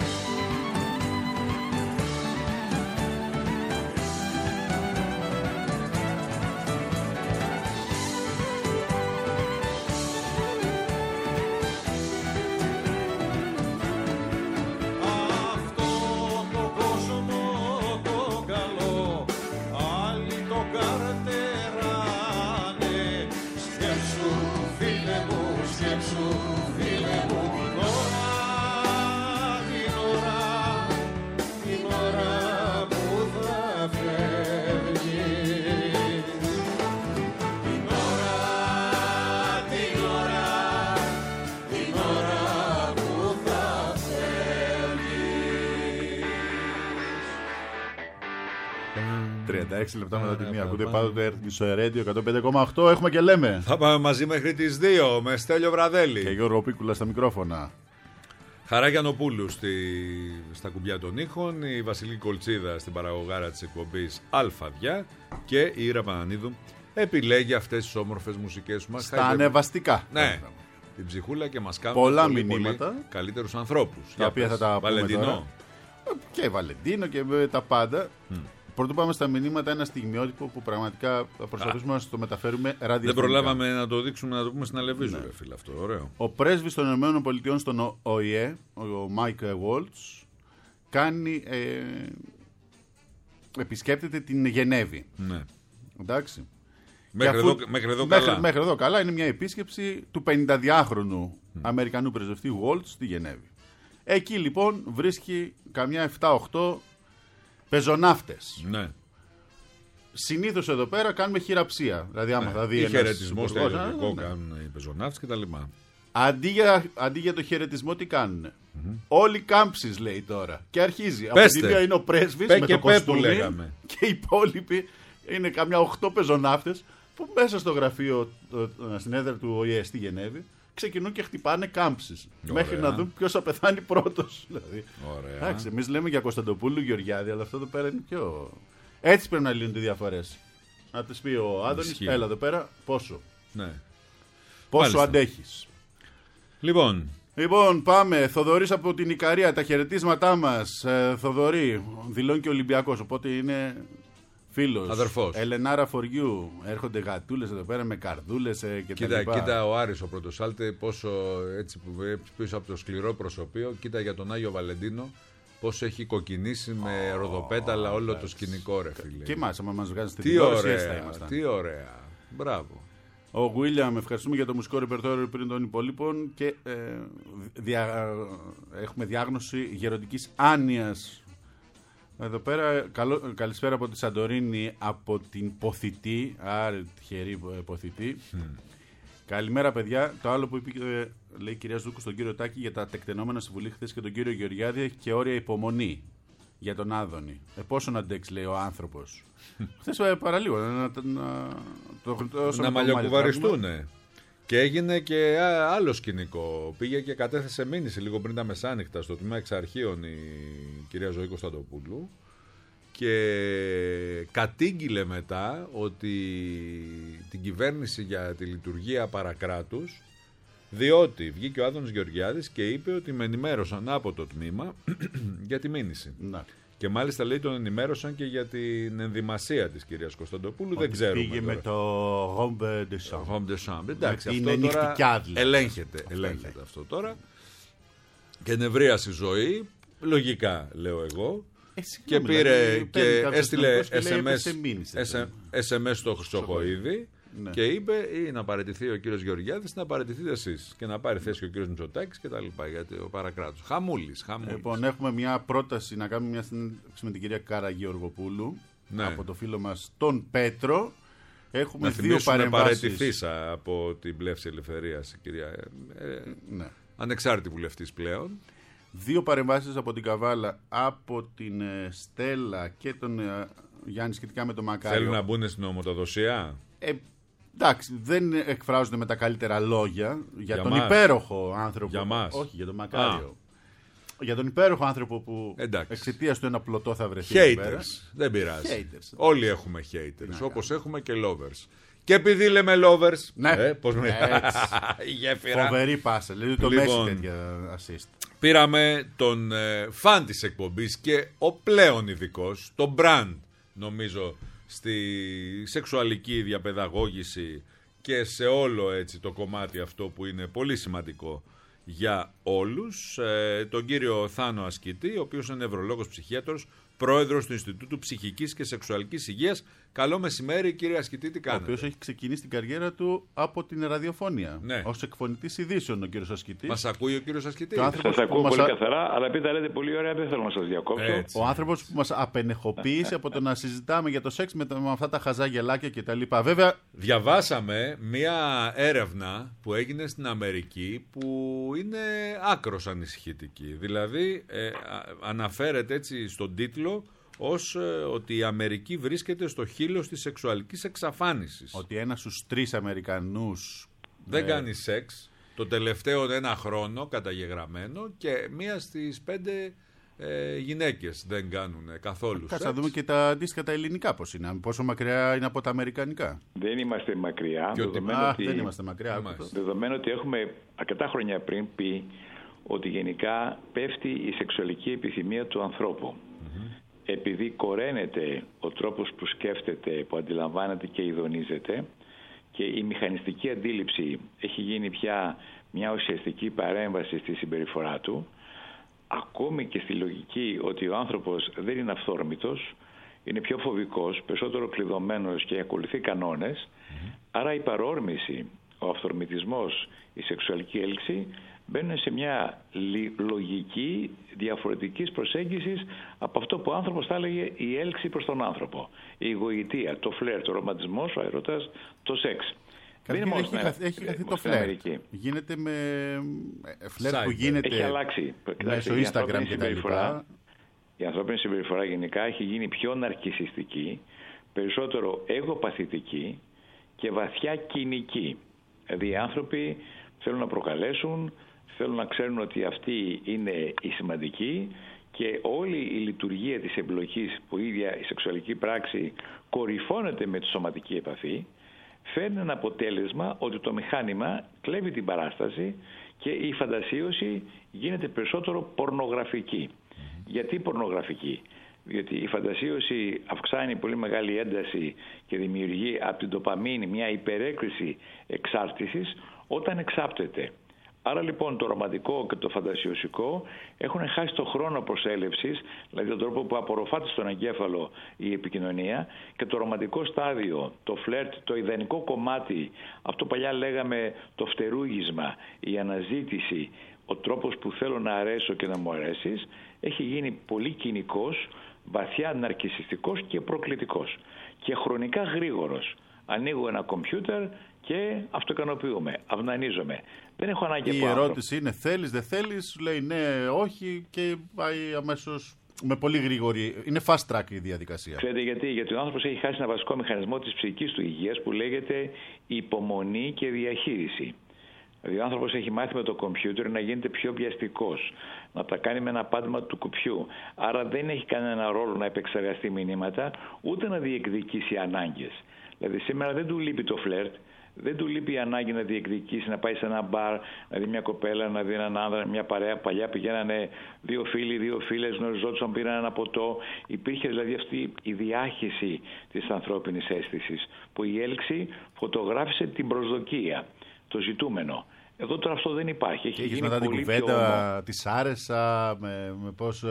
Λεπτά μετά τη μία. Ακούτε πάντοτε στο Radio 105,8. Έχουμε και λέμε. Θα πάμε μαζί μέχρι τις 2 με Στέλιο Βραδέλη και Γιώργο Πίκουλα στα μικρόφωνα. Χαρά Γιαννοπούλου στα κουμπιά των ήχων, η Βασιλική Κολτσίδα στην παραγωγάρα της εκπομπής Αλφαδιά και η Ήρα Πανανίδου επιλέγει αυτές τις όμορφες μουσικές που μας στα ανεβαστικά. Ναι, την ψυχούλα και μας κάνουν πολλά πολύ, μηνύματα. Πολύ καλύτερους ανθρώπους. Τα οποία θα τα πούμε Βαλεντινό. τώρα. Και Βαλεντίνο και τα πάντα. Πρωτού πάμε στα μηνύματα, ένα στιγμιότυπο που πραγματικά θα προσπαθήσουμε να το μεταφέρουμε ραδιοφωνικά. Δεν προλάβαμε να το δείξουμε, να το πούμε στην Αλεβίζου, ναι. Φίλε, αυτό ωραίο. Ο πρέσβης των ΗΠΑ στον ΟΗΕ, ο Μάικ Βόλτς, επισκέπτεται την Γενέβη. Ναι. Εντάξει. Μέχρι εδώ καλά. Μέχρι εδώ καλά. Είναι μια επίσκεψη του 52χρονου Αμερικανού πρεσβευτή Βόλτς στη Γενέβη. Εκεί λοιπόν βρίσκει καμιά 7-8 πεζοναύτες. Ναι. Συνήθως εδώ πέρα κάνουμε χειραψία. Δηλαδή, άμα θα δει ή ένας χαιρετισμό στο υπουργός, ελληνικό κάνουν οι πεζοναύτες και τα λοιπά. Αντί για το χαιρετισμό, τι κάνουν. Όλοι κάμψεις, λέει τώρα. Και αρχίζει. Πέστε. Από τη μία είναι ο πρέσβης με το κοστούμι λέγαμε. και οι υπόλοιποι είναι καμιά 8 πεζοναύτες που μέσα στο γραφείο, στην έδρα του ΟΗΕ στη Γενέβη, ξεκινούν και χτυπάνε κάμψεις. Μέχρι να δουν ποιος θα πεθάνει πρώτος. Δηλαδή. Εντάξει, εμείς λέμε για Κωνσταντοπούλου, Γεωργιάδη, αλλά αυτό εδώ πέρα είναι πιο. Έτσι πρέπει να λύνουν οι διαφορές. Να τις πει ο Άδωνης, έλα εδώ πέρα, πόσο. Ναι. Πόσο Μάλιστα. αντέχεις. Λοιπόν, πάμε. Θοδωρής από την Ικαρία, τα χαιρετίσματά μας. Θοδωρή, δηλώνει και Ολυμπιακός, οπότε είναι φίλος. Αδερφός. Ελενάρα for you. Έρχονται γατούλες εδώ πέρα με καρδούλες και τα λοιπά. Κοίτα ο Άρης ο Πρωτοσάλτε πόσο έτσι που πίσω από το σκληρό προσωπείο. Κοίτα για τον Άγιο Βαλεντίνο πόσο έχει κοκκινήσει με ροδοπέταλα όλο το σκηνικό, ρε φίλε. Και εμάς, άμα μας βγάζει στην τι τηλεόραση, ωραία, τι ωραία. Μπράβο. Ο Γουίλιαμ, ευχαριστούμε για το μουσικό ρεπερτόριο πριν των υπολείπων και έχουμε διάγνωση γεροντικής άνοιας. Εδώ πέρα, καλησπέρα από τη Σαντορίνη, από την Ποθητή, άρα τυχερή Ποθητή. Καλημέρα, παιδιά. Το άλλο που είπε, λέει η κυρία Ζούκου στον κύριο Τάκη για τα τεκτενόμενα στη Βουλή χθες και τον κύριο Γεωργιάδη, έχει και όρια υπομονή για τον Άδωνη. Πόσο να αντέξει, λέει ο άνθρωπος. Χθες παραλίγο να μαλλιοκουβαριστούν. Και έγινε και άλλο σκηνικό. Πήγε και κατέθεσε μήνυση λίγο πριν τα μεσάνυχτα στο τμήμα εξαρχείων η κυρία Ζωή Κωνσταντοπούλου και κατήγγειλε μετά ότι την κυβέρνηση για τη λειτουργία παρακράτους, διότι βγήκε ο Άδωνης Γεωργιάδης και είπε ότι με ενημέρωσαν από το τμήμα για τη μήνυση. Να. Και μάλιστα λέει τον ενημέρωσαν και για την ενδυμασία της κυρίας Κωνσταντοπούλου. Δεν ξέρουμε. Πήγε τώρα. Με το Homme de Chambre. Εντάξει, είναι αυτό τώρα νυχτικιά, δηλαδή. ελέγχεται αυτό τώρα. Και νευρίασε η ζωή. Λογικά, λέω εγώ. Και πήρε και έστειλε SMS στο Χρυσοχοΐδη. Ναι. Και είπε ή να παραιτηθεί ο κύριος Γεωργιάδης, να παραιτηθείτε εσείς και να πάρει θέση ο κύριος Μητσοτάκης και τα λοιπά, γιατί ο παρακράτος. Χαμούλης. Λοιπόν, έχουμε μια πρόταση να κάνουμε μια συνέντευξη με την κυρία Κάρα Γεωργοπούλου, ναι, από το φίλο μας τον Πέτρο. Έχουμε δύο παρεμβάσεις. Παραιτηθήσα από την Πλεύση Ελευθερίας, κυρία. Ναι. Ανεξάρτητη βουλευτής πλέον. Δύο παρεμβάσεις από την Καβάλα, από την Στέλλα και τον Γιάννη, σχετικά με το Μακάριο. Θέλουν να μπουν στην ομοτοδοσία. Εντάξει, δεν εκφράζονται με τα καλύτερα λόγια για τον μας. Υπέροχο άνθρωπο. Για μας. Όχι, για τον Μακάριο. Για τον υπέροχο άνθρωπο που εξαιτίας του ένα πλωτό θα βρεθεί. Haters. Δεν πειράζει. Όλοι έχουμε haters, όπως έχουμε και lovers. Και επειδή λέμε lovers. Ναι. Πώς με γέφυρα. Φοβερή πάσα. Δηλαδή το Μέση τέτοια assist. Πήραμε τον φαν της εκπομπής και ο πλέον ειδικός, το brand, νομίζω, στη σεξουαλική διαπαιδαγώγηση και σε όλο έτσι το κομμάτι αυτό που είναι πολύ σημαντικό για όλους, τον κύριο Θάνο Ασκητή, ο οποίος είναι νευρολόγος ψυχίατρος, πρόεδρος του Ινστιτούτου Ψυχικής και Σεξουαλικής Υγείας. Καλό μεσημέρι, κύριε Ασκητή, τι κάνετε? Ο οποίος έχει ξεκινήσει την καριέρα του από την ραδιοφωνία. Ναι. Ως εκφωνητής ειδήσεων ο κύριος Ασκητής. Μας ακούει ο κύριος Ασκητής? Σας ακούω πολύ καθαρά, αλλά επειδή τα λέτε πολύ ωραία, δεν θέλω να σας διακόψω. Έτσι. Ο άνθρωπος που μας απενεχοποίησε από το να συζητάμε για το σεξ με αυτά τα χαζά γελάκια κτλ. Βέβαια, διαβάσαμε μία έρευνα που έγινε στην Αμερική που είναι άκρως ανησυχητική. Δηλαδή, αναφέρεται έτσι στον τίτλο ως ότι η Αμερική βρίσκεται στο χείλος της σεξουαλικής εξαφάνισης. Ότι ένας στους 3 Αμερικανούς δεν κάνει σεξ το τελευταίο 1 χρόνο καταγεγραμμένο και 1 στις 5 γυναίκες δεν κάνουν καθόλου σεξ. Θα δούμε και τα αντίστοιχα τα ελληνικά πώς είναι, πόσο μακριά είναι από τα αμερικανικά. Δεν είμαστε μακριά. Δεν είμαστε μακριά. Δεδομένου ότι έχουμε αρκετά χρόνια πριν πει ότι γενικά πέφτει η σεξουαλική επιθυμία του ανθρώπου. Επειδή κοραίνεται ο τρόπος που σκέφτεται, που αντιλαμβάνεται και ειδονίζεται, και η μηχανιστική αντίληψη έχει γίνει πια μια ουσιαστική παρέμβαση στη συμπεριφορά του, ακόμη και στη λογική ότι ο άνθρωπος δεν είναι αυθόρμητος, είναι πιο φοβικός, περισσότερο κλειδωμένος και ακολουθεί κανόνες, άρα η παρόρμηση, ο αυθορμητισμός, η σεξουαλική έλξη μπαίνουν σε μια λογική διαφορετικής προσέγγισης από αυτό που ο άνθρωπος θα έλεγε η έλξη προς τον άνθρωπο. Η γοητεία, το φλερτ, ο ρομαντισμός, ο αερώτας, το σεξ. Έχει χαθεί το φλερτ. Γίνεται με φλερτ που γίνεται. Έχει αλλάξει. Μέσω Instagram και τα λοιπά. Η ανθρώπινη συμπεριφορά γενικά έχει γίνει πιο ναρκισσιστική, περισσότερο εγωπαθητική και βαθιά κοινική. Δηλαδή οι άνθρωποι θέλουν να προκαλέσουν, θέλουν να ξέρουν ότι αυτοί είναι οι σημαντικοί και όλη η λειτουργία της εμπλοκής που η ίδια η σεξουαλική πράξη κορυφώνεται με τη σωματική επαφή, φέρνει ένα αποτέλεσμα ότι το μηχάνημα κλέβει την παράσταση και η φαντασίωση γίνεται περισσότερο πορνογραφική. Γιατί πορνογραφική? Διότι η φαντασίωση αυξάνει πολύ μεγάλη ένταση και δημιουργεί από την ντοπαμίνη μια υπερέκριση εξάρτησης όταν εξάπτεται. Άρα λοιπόν το ρομαντικό και το φαντασιωσικό έχουν χάσει το χρόνο προσέλευσης, δηλαδή τον τρόπο που απορροφάται στον εγκέφαλο η επικοινωνία, και το ρομαντικό στάδιο, το φλερτ, το ιδανικό κομμάτι, αυτό παλιά λέγαμε το φτερούγισμα, η αναζήτηση, ο τρόπος που θέλω να αρέσω και να μου αρέσεις, έχει γίνει πολύ κοινικός, βαθιά ναρκισσιστικός και προκλητικός και χρονικά γρήγορος. Ανοίγω ένα κομπιούτερ και αυτοικανοποιούμε, αυνανίζομαι. Δεν έχω ανάγκη από άνθρωπο. Η ερώτηση είναι θέλεις, δεν θέλεις, λέει ναι, όχι και πάει αμέσως με πολύ γρήγορη. Είναι fast track η διαδικασία. Ξέρετε γιατί? Γιατί ο άνθρωπος έχει χάσει ένα βασικό μηχανισμό της ψυχικής του υγείας που λέγεται υπομονή και διαχείριση. Δηλαδή ο άνθρωπος έχει μάθει με το κομπιούτερ να γίνεται πιο βιαστικός, να τα κάνει με ένα πάτημα του κουπιού. Άρα δεν έχει κανένα ρόλο να επεξεργαστεί μηνύματα, ούτε να διεκδικήσει ανάγκες. Δηλαδή σήμερα δεν του λείπει το φλερτ, δεν του λείπει η ανάγκη να διεκδικήσει, να πάει σε ένα μπαρ, να δει μια κοπέλα, να δει έναν άνδρα, μια παρέα. Παλιά πηγαίνανε 2 φίλοι, 2 φίλες, γνωριζόντουσαν, πήραν ένα ποτό. Υπήρχε δηλαδή αυτή η διάχυση της ανθρώπινης αίσθησης, που η έλξη φωτογράφησε την προσδοκία, το ζητούμενο. Εδώ τώρα αυτό δεν υπάρχει. Έχει γίνει μετά πολύ την κουβέντα, της άρεσα, με πώς...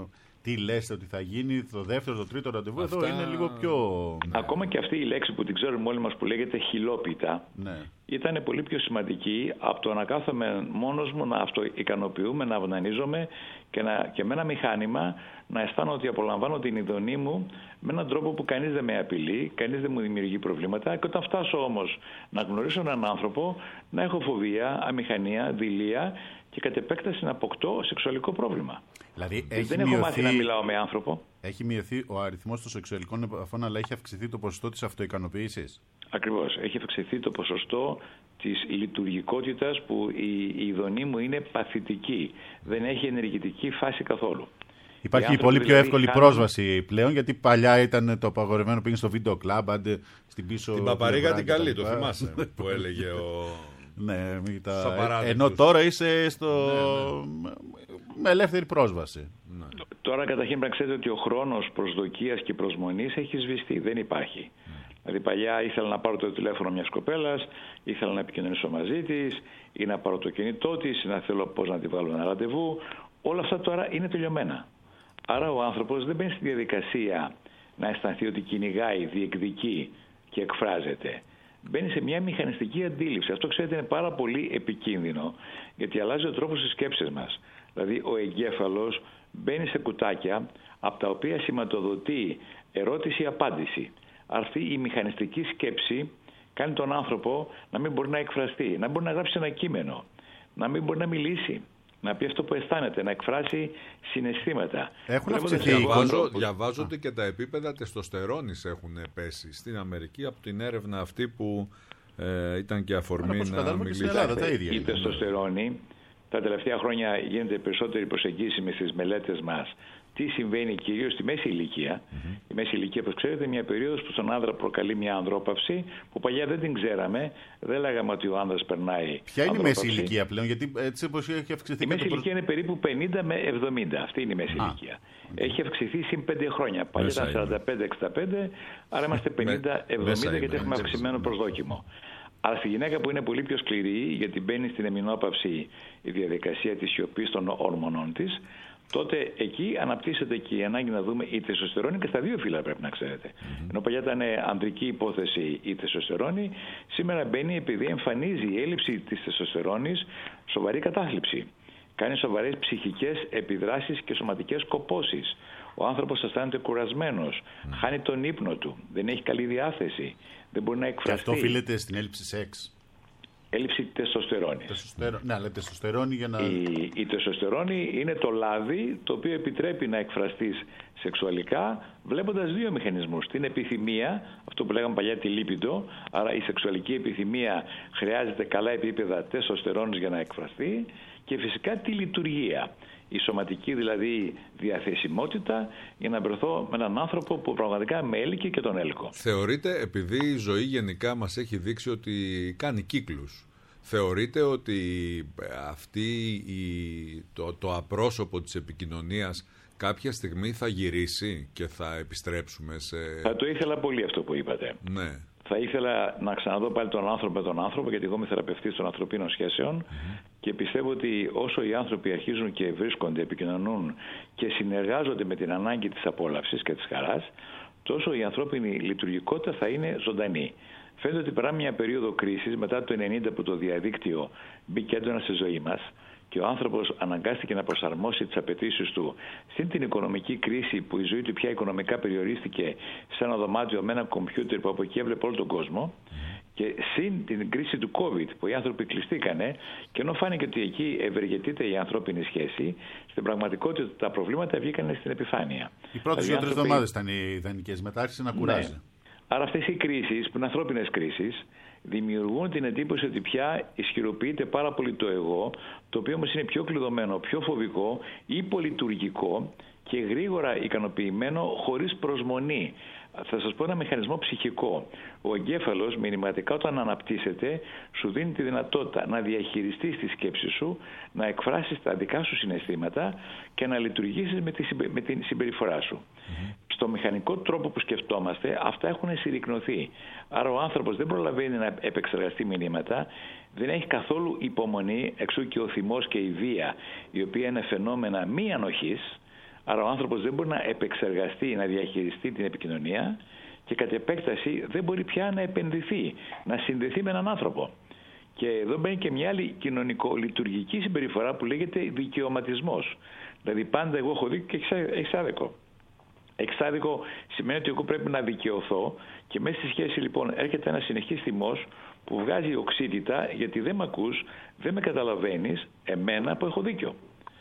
Τι λέστε ότι θα γίνει το δεύτερο, το τρίτο ραντεβού. Εδώ είναι λίγο πιο... Ακόμα και αυτή η λέξη που την ξέρουμε όλοι μας που λέγεται χιλόπιτα, ήταν πολύ πιο σημαντική από το να κάθομαι μόνος μου να αυτοικανοποιούμε, να αυνανίζομαι και με ένα μηχάνημα να αισθάνομαι ότι απολαμβάνω την ειδονή μου με έναν τρόπο που κανείς δεν με απειλεί, κανείς δεν μου δημιουργεί προβλήματα, και όταν φτάσω όμως να γνωρίσω έναν άνθρωπο, να έχω φοβία, αμηχανία, δειλία και κατ' επέκταση να αποκτώ σεξουαλικό πρόβλημα. Δηλαδή, δεν έχω μάθει να μιλάω με άνθρωπο. Έχει μειωθεί ο αριθμός των σεξουαλικών επαφών, αλλά έχει αυξηθεί το ποσοστό της αυτοικανοποίησης. Ακριβώς. Έχει αυξηθεί το ποσοστό της λειτουργικότητας που η ειδονή μου είναι παθητική. Δεν έχει ενεργητική φάση καθόλου. Υπάρχει πολύ πιο εύκολη πρόσβαση πλέον, γιατί παλιά ήταν το απαγορευμένο, πήγαινε στο βίντεο κλαμπ, άντε στην πίσω. Την Παπαρίγα την καλή, το θυμάσαι που έλεγε ο. Ναι, ενώ τώρα είσαι με ελεύθερη πρόσβαση. Ναι. Τώρα καταρχήν πρέπει να ξέρετε ότι ο χρόνος προσδοκίας και προσμονής έχει σβηστεί, δεν υπάρχει. Δηλαδή παλιά ήθελα να πάρω το τηλέφωνο μιας κοπέλας, ήθελα να επικοινωνήσω μαζί της ή να πάρω το κινητό της, να θέλω πώς να τη βάλω ένα ραντεβού. Όλα αυτά τώρα είναι τελειωμένα. Άρα ο άνθρωπος δεν μπαίνει στη διαδικασία να αισθανθεί ότι κυνηγάει, διεκδικεί και εκφράζεται. Μπαίνει σε μια μηχανιστική αντίληψη. Αυτό, ξέρετε, είναι πάρα πολύ επικίνδυνο, γιατί αλλάζει ο τρόπος της σκέψης μας. Δηλαδή ο εγκέφαλος μπαίνει σε κουτάκια από τα οποία σηματοδοτεί ερώτηση-απάντηση. Αυτή η μηχανιστική σκέψη κάνει τον άνθρωπο να μην μπορεί να εκφραστεί, να μην μπορεί να γράψει ένα κείμενο, να μην μπορεί να μιλήσει, να πει αυτό που αισθάνεται, να εκφράσει συναισθήματα. Έχουν αυξηθεί. Διαβάζω ότι και τα επίπεδα τεστοστερόνης έχουν πέσει στην Αμερική από την έρευνα αυτή που ήταν και αφορμή να μιλήσει. Η τεστοστερόνη τα τελευταία χρόνια γίνεται περισσότερη προσεγγίσιμη στις μελέτες μας. Τι συμβαίνει κυρίως στη μέση ηλικία. Η μέση ηλικία, όπως ξέρετε, είναι μια περίοδος που στον άνδρα προκαλεί μια ανδρόπαυση που παλιά δεν την ξέραμε. Δεν λέγαμε ότι ο άνδρας περνάει. Ποια είναι η μέση ηλικία πλέον, γιατί έτσι όπως έχει αυξηθεί. Η μέση ηλικία είναι περίπου 50 με 70. Αυτή είναι η μέση ηλικία. Έχει αυξηθεί συν 5 χρόνια. Παλιά ήταν 45-65, άρα είμαστε 50-70 γιατί έχουμε αυξημένο προσδόκιμο. Αλλά στη γυναίκα που είναι πολύ πιο σκληρή, γιατί μπαίνει στην εμεινόπαυση η διαδικασία της σιωπής των ορμονών της, τότε εκεί αναπτύσσεται και η ανάγκη να δούμε η τεστοστερόνη και στα δύο φύλλα, πρέπει να ξέρετε. Ενώ παλιά ήταν ανδρική υπόθεση η τεστοστερόνη, σήμερα μπαίνει επειδή εμφανίζει η έλλειψη της τεστοστερόνης σοβαρή κατάθλιψη. Κάνει σοβαρές ψυχικές επιδράσεις και σωματικές κοπώσεις. Ο άνθρωπος αισθάνεται κουρασμένος, χάνει τον ύπνο του, δεν έχει καλή διάθεση, δεν μπορεί να εκφραστεί. Και αυτό οφείλεται στην έλλειψη σεξ. Έλλειψη τεστοστερόνης. Ναι, αλλά τεστοστερόνη για να. Η τεστοστερόνη είναι το λάδι το οποίο επιτρέπει να εκφραστείς σεξουαλικά βλέποντας δύο μηχανισμούς. Την επιθυμία, αυτό που λέγαμε παλιά τη λίπιντο, άρα η σεξουαλική επιθυμία χρειάζεται καλά επίπεδα τεστοστερόνης για να εκφραστεί, και φυσικά τη λειτουργία. Η σωματική δηλαδή διαθεσιμότητα για να βρεθώ με έναν άνθρωπο που πραγματικά με έλκει και τον έλκω. Θεωρείτε, επειδή η ζωή γενικά μας έχει δείξει ότι κάνει κύκλους, θεωρείτε ότι το απρόσωπο της επικοινωνίας κάποια στιγμή θα γυρίσει και θα επιστρέψουμε σε... Θα το ήθελα πολύ αυτό που είπατε. Ναι. Θα ήθελα να ξαναδώ πάλι τον άνθρωπο με τον άνθρωπο, γιατί εγώ είμαι θεραπευτής των ανθρωπίνων σχέσεων και πιστεύω ότι όσο οι άνθρωποι αρχίζουν και βρίσκονται, επικοινωνούν και συνεργάζονται με την ανάγκη της απόλαυσης και της χαράς, τόσο η ανθρώπινη λειτουργικότητα θα είναι ζωντανή. Φαίνεται ότι περάμε μια περίοδο κρίσης μετά το 1990 που το διαδίκτυο μπήκε έντονα στη ζωή μας και ο άνθρωπος αναγκάστηκε να προσαρμόσει τις απαιτήσεις του στην την οικονομική κρίση που η ζωή του πια οικονομικά περιορίστηκε σε ένα δωμάτιο με ένα κομπιούτερ που από εκεί έβλεπε όλο τον κόσμο, και συν την κρίση του COVID που οι άνθρωποι κλειστήκανε, και ενώ φάνηκε ότι εκεί ευεργετείται η ανθρώπινη σχέση, στην πραγματικότητα τα προβλήματα βγήκαν στην επιφάνεια. Οι πρώτες 2-3 εβδομάδες ήταν οι ιδανικές, μετά άρχισε να κουράζει. Ναι. Άρα αυτές οι κρίσεις, που είναι ανθρώπινες κρίσεις, δημιουργούν την εντύπωση ότι πια ισχυροποιείται πάρα πολύ το εγώ, το οποίο όμως είναι πιο κλειδωμένο, πιο φοβικό, υπολειτουργικό και γρήγορα ικανοποιημένο χωρίς προσμονή. Θα σας πω ένα μηχανισμό ψυχικό. Ο εγκέφαλος μηνυματικά όταν αναπτύσσεται σου δίνει τη δυνατότητα να διαχειριστείς τη σκέψη σου, να εκφράσεις τα δικά σου συναισθήματα και να λειτουργήσεις με τη συμπεριφορά σου. Στο μηχανικό τρόπο που σκεφτόμαστε αυτά έχουν συρρικνωθεί. Άρα ο άνθρωπος δεν προλαβαίνει να επεξεργαστεί μηνύματα, δεν έχει καθόλου υπομονή, εξού και ο θυμός και η βία, η οποία είναι φαινόμενα μη ανοχής. Άρα ο άνθρωπος δεν μπορεί να επεξεργαστεί, να διαχειριστεί την επικοινωνία και κατ' επέκταση δεν μπορεί πια να επενδυθεί, να συνδεθεί με έναν άνθρωπο. Και εδώ μπαίνει και μια άλλη κοινωνικο-λειτουργική συμπεριφορά που λέγεται δικαιωματισμός. Δηλαδή πάντα εγώ έχω δίκιο και έχεις άδικο. Έχεις άδικο σημαίνει ότι εγώ πρέπει να δικαιωθώ, και μέσα στη σχέση λοιπόν έρχεται ένα συνεχής θυμός που βγάζει οξύτητα, γιατί δεν με ακούς, δεν με καταλαβαίνεις εμένα που έχω δίκιο.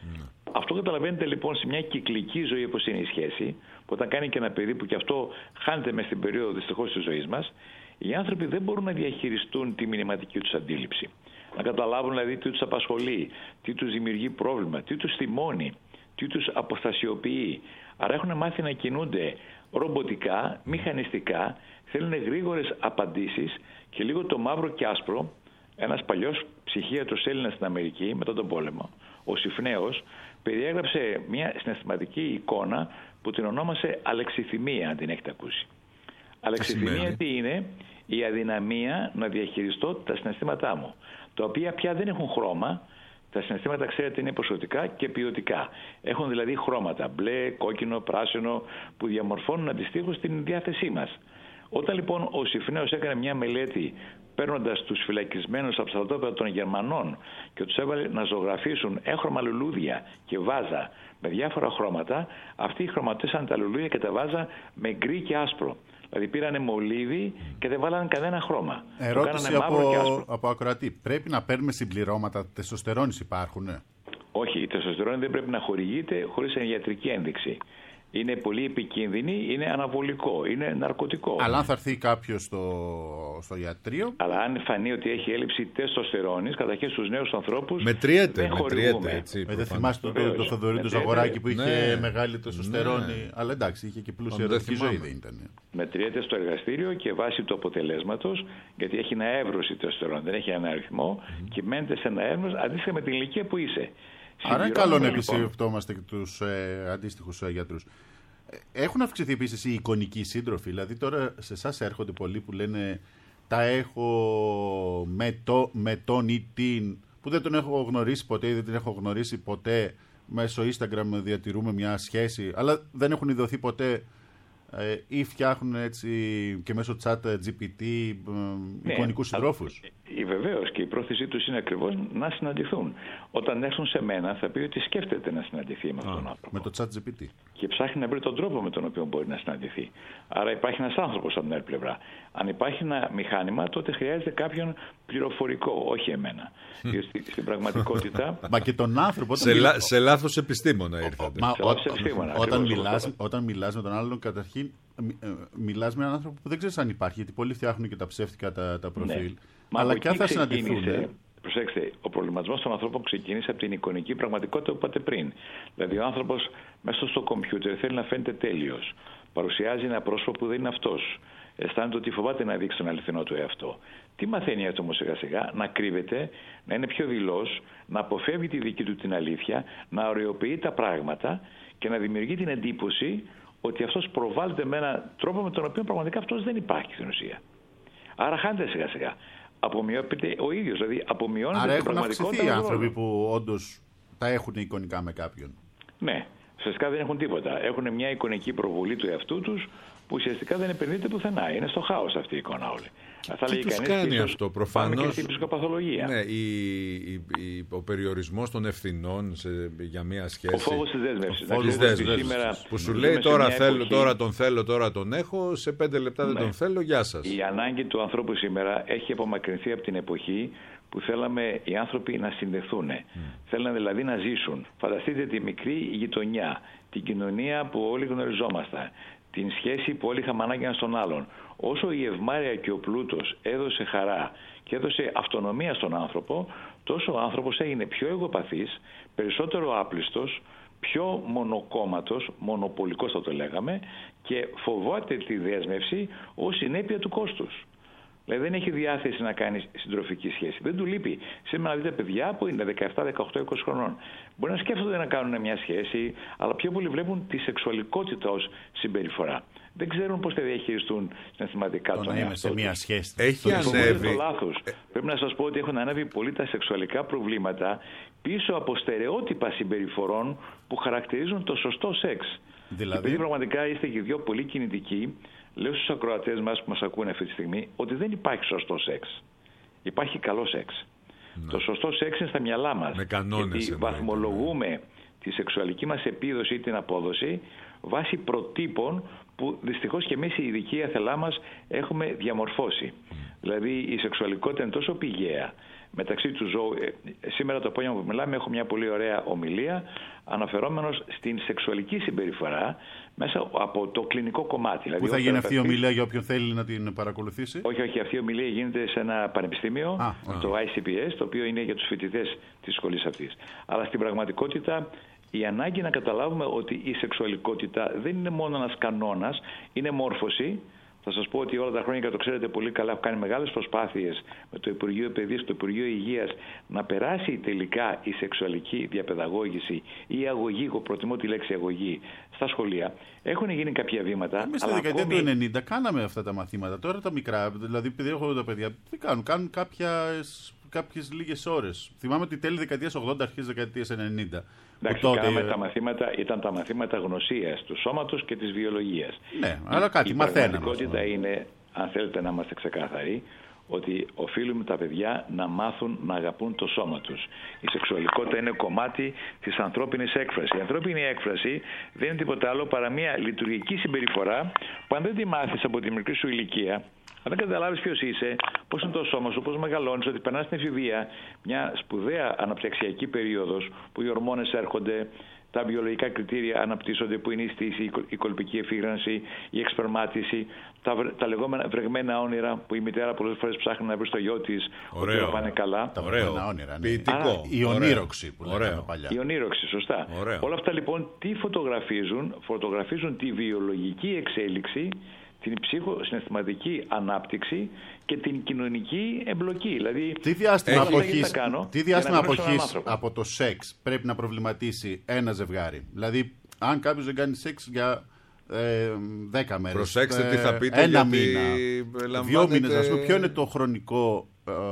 Αυτό καταλαβαίνετε λοιπόν σε μια κυκλική ζωή όπως είναι η σχέση, που όταν κάνει και ένα παιδί που και αυτό χάνεται μες στην περίοδο δυστυχώς της ζωής μας, οι άνθρωποι δεν μπορούν να διαχειριστούν τη μηνυματική τους αντίληψη. Να καταλάβουν δηλαδή τι τους απασχολεί, τι τους δημιουργεί πρόβλημα, τι τους θυμώνει, τι τους αποστασιοποιεί. Άρα έχουν μάθει να κινούνται ρομποτικά, μηχανιστικά, θέλουν γρήγορες απαντήσεις και λίγο το μαύρο και άσπρο. Ένας παλιός ψυχίατρος Έλληνας στην Αμερική μετά τον πόλεμο, ο Συφνέος, περιέγραψε μια συναισθηματική εικόνα που την ονόμασε αλεξιθυμία, αν την έχετε ακούσει. Αλεξιθυμία τι είναι? Η αδυναμία να διαχειριστώ τα συναισθήματά μου, τα οποία πια δεν έχουν χρώμα. Τα συναισθήματα, ξέρετε, είναι ποσοτικά και ποιοτικά. Έχουν δηλαδή χρώματα, μπλε, κόκκινο, πράσινο, που διαμορφώνουν αντιστοίχως την διάθεσή μας. Όταν λοιπόν ο Συφνέος έκανε μια μελέτη παίρνοντας τους φυλακισμένους από τα στρατόπεδα των Γερμανών και τους έβαλε να ζωγραφίσουν έγχρωμα λουλούδια και βάζα με διάφορα χρώματα, αυτοί χρωματίσαν τα λουλούδια και τα βάζα με γκρι και άσπρο. Δηλαδή πήρανε μολύβι και δεν βάλανε κανένα χρώμα. Ερώτηση από ακροατή. Πρέπει να παίρνουμε συμπληρώματα τεστοστερόνης, υπάρχουν? Όχι, η τεστοστερόνη δεν πρέπει να χορηγείται χωρίς ιατρική ένδειξη. Είναι πολύ επικίνδυνη, είναι αναβολικό, είναι ναρκωτικό. Αλλά αν θα έρθει κάποιος στο ιατρείο. Αλλά αν φανεί ότι έχει έλλειψη τεστοστερόνης, καταρχήν στους νέους ανθρώπους. Μετριέται. Δεν θυμάστε το Θοδωρή του Ζαγοράκη που είχε μεγάλη τεστοστερόνη. Αλλά εντάξει, είχε και πλούσια ερωτική ζωή, δεν ήταν? Μετριέται στο εργαστήριο και βάσει του αποτελέσματος, γιατί έχει ένα εύρος η τεστοστερόνη, δεν έχει ένα αριθμό, και μένετε σε ένα εύρος αντίστοιχα με την ηλικία που είσαι. Άρα είναι καλό να επισκεφτόμαστε τους αντίστοιχους γιατρούς. Έχουν αυξηθεί επίσης οι εικονικοί σύντροφοι. Δηλαδή τώρα σε εσάς έρχονται πολλοί που λένε τα έχω με τον ή την, που δεν τον έχω γνωρίσει ποτέ ή δεν την έχω γνωρίσει ποτέ. Μέσω Instagram διατηρούμε μια σχέση, αλλά δεν έχουν ειδωθεί ποτέ. Ή φτιάχνουν έτσι και μέσω chat GPT εικονικούς συντρόφους. Βεβαίως, και η πρόθεσή τους είναι ακριβώς να συναντηθούν. Όταν έρθουν σε μένα θα πει ότι σκέφτεται να συναντηθεί με αυτόν τον άνθρωπο. Με το chat GPT. Και ψάχνει να βρει τον τρόπο με τον οποίο μπορεί να συναντηθεί. Άρα υπάρχει ένας άνθρωπος από την άλλη πλευρά. Αν υπάρχει ένα μηχάνημα, τότε χρειάζεται κάποιον πληροφορικό, όχι εμένα. Διότι στην πραγματικότητα. Μα και τον άνθρωπο. Σε λάθος επιστήμονα ήρθατε. Όταν μιλάς με τον άλλον, καταρχήν μιλάς με έναν άνθρωπο που δεν ξέρεις αν υπάρχει, γιατί πολλοί φτιάχνουν και τα ψεύτικα τα προφίλ. Ναι. Αλλά και αν θα συναντηθούν. Προσέξτε, ο προβληματισμός των ανθρώπων ξεκίνησε από την εικονική πραγματικότητα που είπατε πριν. Δηλαδή, ο άνθρωπος μέσα στο κομπιούτερ θέλει να φαίνεται τέλειος. Παρουσιάζει ένα πρόσωπο που δεν είναι αυτός. Αισθάνεται ότι φοβάται να δείξει τον αληθινό του εαυτό. Τι μαθαίνει αυτό όμως σιγά-σιγά? Να κρύβεται, να είναι πιο δειλός, να αποφεύγει τη δική του την αλήθεια, να ωρεοποιεί τα πράγματα και να δημιουργεί την εντύπωση ότι αυτός προβάλλεται με έναν τρόπο με τον οποίο πραγματικά αυτός δεν υπάρχει στην ουσία. Άρα χάνεται σιγά-σιγά. Απομειώνεται ο ίδιος, δηλαδή απομειώνεται την πραγματικότητα. Άρα έχουν αυξηθεί οι άνθρωποι που όντως τα έχουν εικονικά με κάποιον. Ναι, ουσιαστικά δεν έχουν τίποτα. Έχουν μια εικονική προβολή του εαυτού τους που ουσιαστικά δεν επενδύεται πουθενά. Είναι στο χάος αυτή η εικόνα όλη. Τι τους κάνει αυτό προφανώς? Και ψυχοπαθολογία. Ναι, ο περιορισμός των ευθυνών για μια σχέση. Ο φόβος της δέσμευσης. Που σου λέει τώρα τον έχω, σε 5 λεπτά δεν τον θέλω, γεια σας. Η ανάγκη του ανθρώπου σήμερα έχει απομακρυνθεί από την εποχή που θέλαμε οι άνθρωποι να συνδεθούν. Θέλανε δηλαδή να ζήσουν. Φανταστείτε τη μικρή γειτονιά, την κοινωνία που όλοι γνωριζόμασταν, την σχέση που όλοι είχαμε ανάγκη ένα στον άλλον. Όσο η ευμάρεια και ο πλούτος έδωσε χαρά και έδωσε αυτονομία στον άνθρωπο, τόσο ο άνθρωπος έγινε πιο εγωπαθής, περισσότερο άπλιστος, πιο μονοκόμματος, μονοπολικός θα το λέγαμε, και φοβάται τη δέσμευση ως συνέπεια του κόστους. Δηλαδή δεν έχει διάθεση να κάνει συντροφική σχέση. Δεν του λείπει. Σήμερα δείτε παιδιά που είναι 17, 18, 20 χρονών. Μπορεί να σκέφτονται να κάνουν μια σχέση, αλλά πιο πολύ βλέπουν τη σεξουαλικότητα ως συμπεριφορά. Δεν ξέρουν πώς θα διαχειριστούν συναισθηματικά τον εαυτό τους. Μια σχέση. Έχει ανέβει. Το λάθος. Πρέπει να σας πω ότι έχουν ανέβει πολύ τα σεξουαλικά προβλήματα πίσω από στερεότυπα συμπεριφορών που χαρακτηρίζουν το σωστό σεξ. Δηλαδή, επειδή πραγματικά είστε και δύο πολύ κινητικοί, λέω στους ακροατές μας που μας ακούνε αυτή τη στιγμή ότι δεν υπάρχει σωστό σεξ. Υπάρχει καλό σεξ. Ναι. Το σωστό σεξ είναι στα μυαλά μας. Με κανόνες. Γιατί βαθμολογούμε τη σεξουαλική μας επίδοση ή την απόδοση βάσει προτύπων που δυστυχώς και εμείς οι ειδικοί αθελά μας έχουμε διαμορφώσει. Δηλαδή η σεξουαλικότητα είναι τόσο πηγαία μεταξύ του ζώου. Σήμερα το απόγευμα που μιλάμε έχω μια πολύ ωραία ομιλία αναφερόμενος στην σεξουαλική συμπεριφορά μέσα από το κλινικό κομμάτι. Δηλαδή, πού θα γίνει αυτή η ομιλία για όποιον θέλει να την παρακολουθήσει? Όχι, αυτή η ομιλία γίνεται σε ένα πανεπιστήμιο, το ICPS, το οποίο είναι για τους φοιτητές της σχολής αυτής. Αλλά στην πραγματικότητα η ανάγκη να καταλάβουμε ότι η σεξουαλικότητα δεν είναι μόνο ένας κανόνας, είναι μόρφωση. Θα σας πω ότι όλα τα χρόνια, και το ξέρετε πολύ καλά, έχω κάνει μεγάλες προσπάθειες με το Υπουργείο Παιδείας, το Υπουργείο Υγείας, να περάσει τελικά η σεξουαλική διαπαιδαγώγηση ή η αγωγή, εγώ προτιμώ τη λέξη αγωγή, στα σχολεία. Έχουν γίνει κάποια βήματα. Εμείς στη δεκαετία του 90 κάναμε αυτά τα μαθήματα. Τώρα τα μικρά, δηλαδή επειδή έχω τα παιδιά, τι κάνουν? Κάνουν κάποιες λίγες ώρες. Θυμάμαι ότι τέλη δεκαετίας 80, αρχές δεκαετίας 90. Εντάξει, κάναμε τα μαθήματα, ήταν τα μαθήματα γνωσίας του σώματος και της βιολογίας. Ναι, αλλά κάτι μαθαίναμε. Η πραγματικότητα είναι, αν θέλετε να είμαστε ξεκάθαροι, ότι οφείλουμε τα παιδιά να μάθουν να αγαπούν το σώμα τους. Η σεξουαλικότητα είναι κομμάτι της ανθρώπινης έκφρασης. Η ανθρώπινη έκφραση δεν είναι τίποτα άλλο παρά μια λειτουργική συμπεριφορά που αν δεν τη μάθεις από τη μικρή σου ηλικία, αν δεν καταλάβεις ποιος είσαι, πώς είναι το σώμα σου, πώς μεγαλώνεις, ότι περνάς στην εφηβεία, μια σπουδαία αναπτυξιακή περίοδος που οι ορμόνες έρχονται, τα βιολογικά κριτήρια αναπτύσσονται, που είναι η στήση, η κολπική εφήγρανση, η εξπερμάτιση, τα λεγόμενα βρεγμένα όνειρα που η μητέρα πολλές φορές ψάχνει να βρει στο γιο της ότι όλα πάνε καλά. Τα βρεγμένα όνειρα, ναι. Ποιητικό. Η ονείροξη που λέγαμε παλιά. Η ονείροξη, σωστά. Ωραίο. Όλα αυτά λοιπόν τι φωτογραφίζουν? Φωτογραφίζουν τη βιολογική εξέλιξη, την ψυχοσυναισθηματική ανάπτυξη και την κοινωνική εμπλοκή. Δηλαδή, τι διάστημα αποχής από το σεξ πρέπει να προβληματίσει ένα ζευγάρι? Δηλαδή, αν κάποιος δεν κάνει σεξ για 10 μέρες, προσέξτε τι θα πείτε, ένα μήνα, 2 μήνες, ας πούμε, ποιο είναι το χρονικό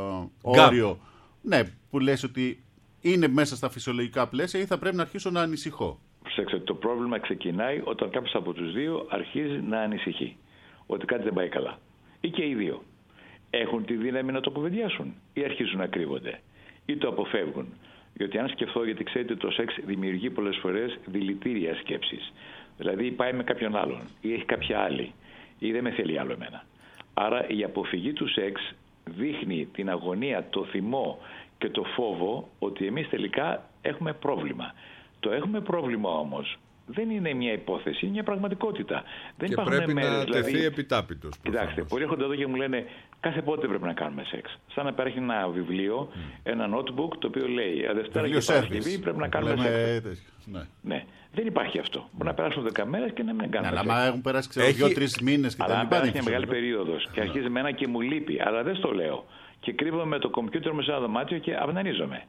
όριο, ναι, που λες ότι είναι μέσα στα φυσιολογικά πλαίσια ή θα πρέπει να αρχίσω να ανησυχώ? Προσέξτε, το πρόβλημα ξεκινάει όταν κάποιος από τους δύο αρχίζει να ανησυχεί ότι κάτι δεν πάει καλά. Ή και οι δύο. Έχουν τη δύναμη να το κουβεντιάσουν ή αρχίζουν να κρύβονται ή το αποφεύγουν. Γιατί αν σκεφτώ, γιατί ξέρετε το σεξ δημιουργεί πολλές φορές δηλητήρια σκέψεις. Δηλαδή πάει με κάποιον άλλον ή έχει κάποια άλλη ή δεν με θέλει άλλο εμένα. Άρα η αποφυγή του σεξ δείχνει την αγωνία, το θυμό και το φόβο ότι εμείς τελικά έχουμε πρόβλημα. Το έχουμε πρόβλημα όμως δεν είναι μια υπόθεση, είναι μια πραγματικότητα. Δεν και πρέπει μέρες, να τεθεί δηλαδή, επιτάπητος. Κοιτάξτε, πολλοί έρχονται εδώ και μου λένε κάθε πότε πρέπει να κάνουμε σεξ. Σαν να υπάρχει ένα βιβλίο, ένα notebook το οποίο λέει Δευτέρα και Παρασκευή πρέπει να κάνουμε σεξ. Ναι. Δεν υπάρχει αυτό. Μπορεί να περάσουν 10 μέρες και να μην κάνουμε σεξ. Αλλά έχουν περάσει 2-3 μήνες και τα λοιπά. Αν περάσει μια μεγάλη περίοδος και αρχίζει με ένα και μου λείπει, αλλά δεν στο λέω. Και κρύβομαι με το κομπιούτερ μου σε ένα δωμάτιο και αυνανίζομαι.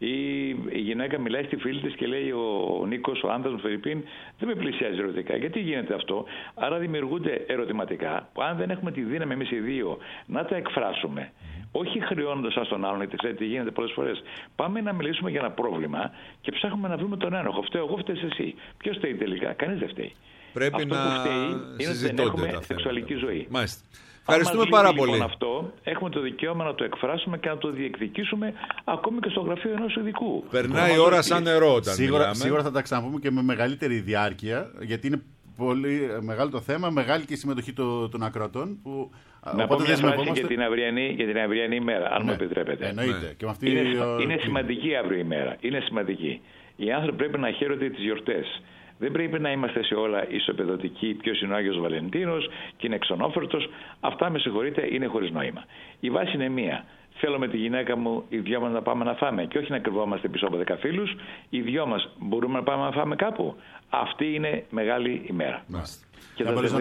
Ή η γυναίκα μιλάει στη φίλη της και λέει ο Νίκος, ο άντρας μου Φερρυπίν, δεν με πλησιάζει ερωτικά. Γιατί γίνεται αυτό? Άρα δημιουργούνται ερωτηματικά που αν δεν έχουμε τη δύναμη εμείς οι δύο να τα εκφράσουμε, όχι χρεώνοντας σαν τον άλλον, γιατί ξέρετε τι γίνεται πολλές φορές. Πάμε να μιλήσουμε για ένα πρόβλημα και ψάχνουμε να βρούμε τον ένοχο. Φταίω εγώ, φταίς εσύ. Ποιος φταίει τελικά? Κανείς δεν φταίει. Πρέπει αυτό να που φταίει είναι ότι δεν έχουμε σεξουαλική ζωή. Μάλιστα. Ευχαριστούμε πάρα πολύ. Λοιπόν, αυτό έχουμε το δικαίωμα να το εκφράσουμε και να το διεκδικήσουμε ακόμη και στο γραφείο ενός ειδικού. Περνάει η ώρα σαν νερό όταν σίγουρα θα τα ξαναπούμε και με μεγαλύτερη διάρκεια, γιατί είναι πολύ μεγάλο το θέμα, μεγάλη και η συμμετοχή των ακροατών. Να πω μια φράση για την αυριανή ημέρα, αν μου επιτρέπετε. Εννοείται. Και με αυτή είναι σημαντική αύριο ημέρα. Είναι σημαντική. Οι άνθρωποι πρέπει να χαίρονται τις γιορτές. Δεν πρέπει να είμαστε σε όλα ισοπεδωτικοί. Ποιος είναι ο Άγιος Βαλεντίνος και είναι εξονόφερτος. Αυτά, με συγχωρείτε, είναι χωρίς νόημα. Η βάση είναι μία. Θέλω με τη γυναίκα μου οι δυο μας να πάμε να φάμε και όχι να κρυβόμαστε πίσω από 10 φίλους. Οι δυο μας μπορούμε να πάμε να φάμε κάπου. Αυτή είναι μεγάλη ημέρα. Και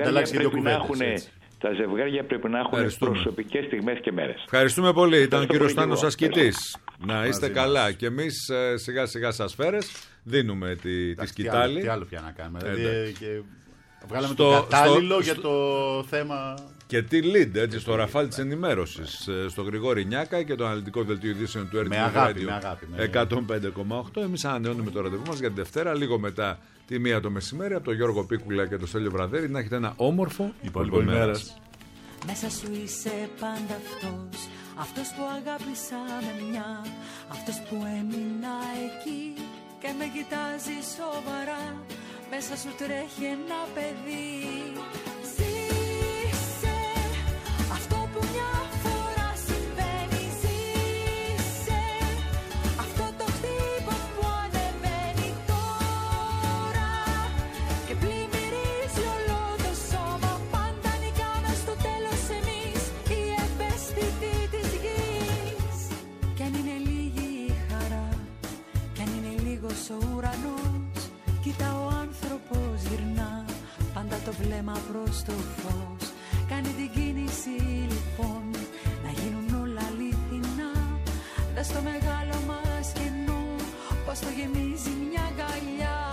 τα ζευγάρια πρέπει να έχουν προσωπικές στιγμές και μέρες. Ευχαριστούμε πολύ. Ήταν ο κύριος Στάνος Ασκητής. Να είστε καλά. Και εμείς σιγά σιγά σας φέρες. Δίνουμε τη σκητάλη. Τι άλλο πια να κάνουμε. Βγάλαμε το κατάλληλο για το θέμα. Και τι lead, έτσι, στο ραφάλ της ενημέρωσης, στο Γρηγόρη Νιάκα και το αναλυτικό δελτίο ειδήσεων του RTV Radio 105,8. Εμείς ανανεώνουμε το ραντεβού μας για την Δευτέρα, λίγο μετά τη 1 το μεσημέρι, από τον Γιώργο Πίκουλα και τον Στέλιο Βραδέρη. Να έχετε ένα όμορφο υπόλοιπο ημέρας. Μέσα σου είσαι πάντα αυτός που αγάπησα με μια, αυτός που έμεινα εκεί και με κοιτάζει σοβαρά. Μέσα σου τρέχει ένα παιδί. Ζήσε αυτό που μια φορά στο φως. Κάνει την κίνηση λοιπόν, να γίνουν όλα αληθινά. Δες στο μεγάλο μας κενό, πως το γεμίζει μια αγκαλιά.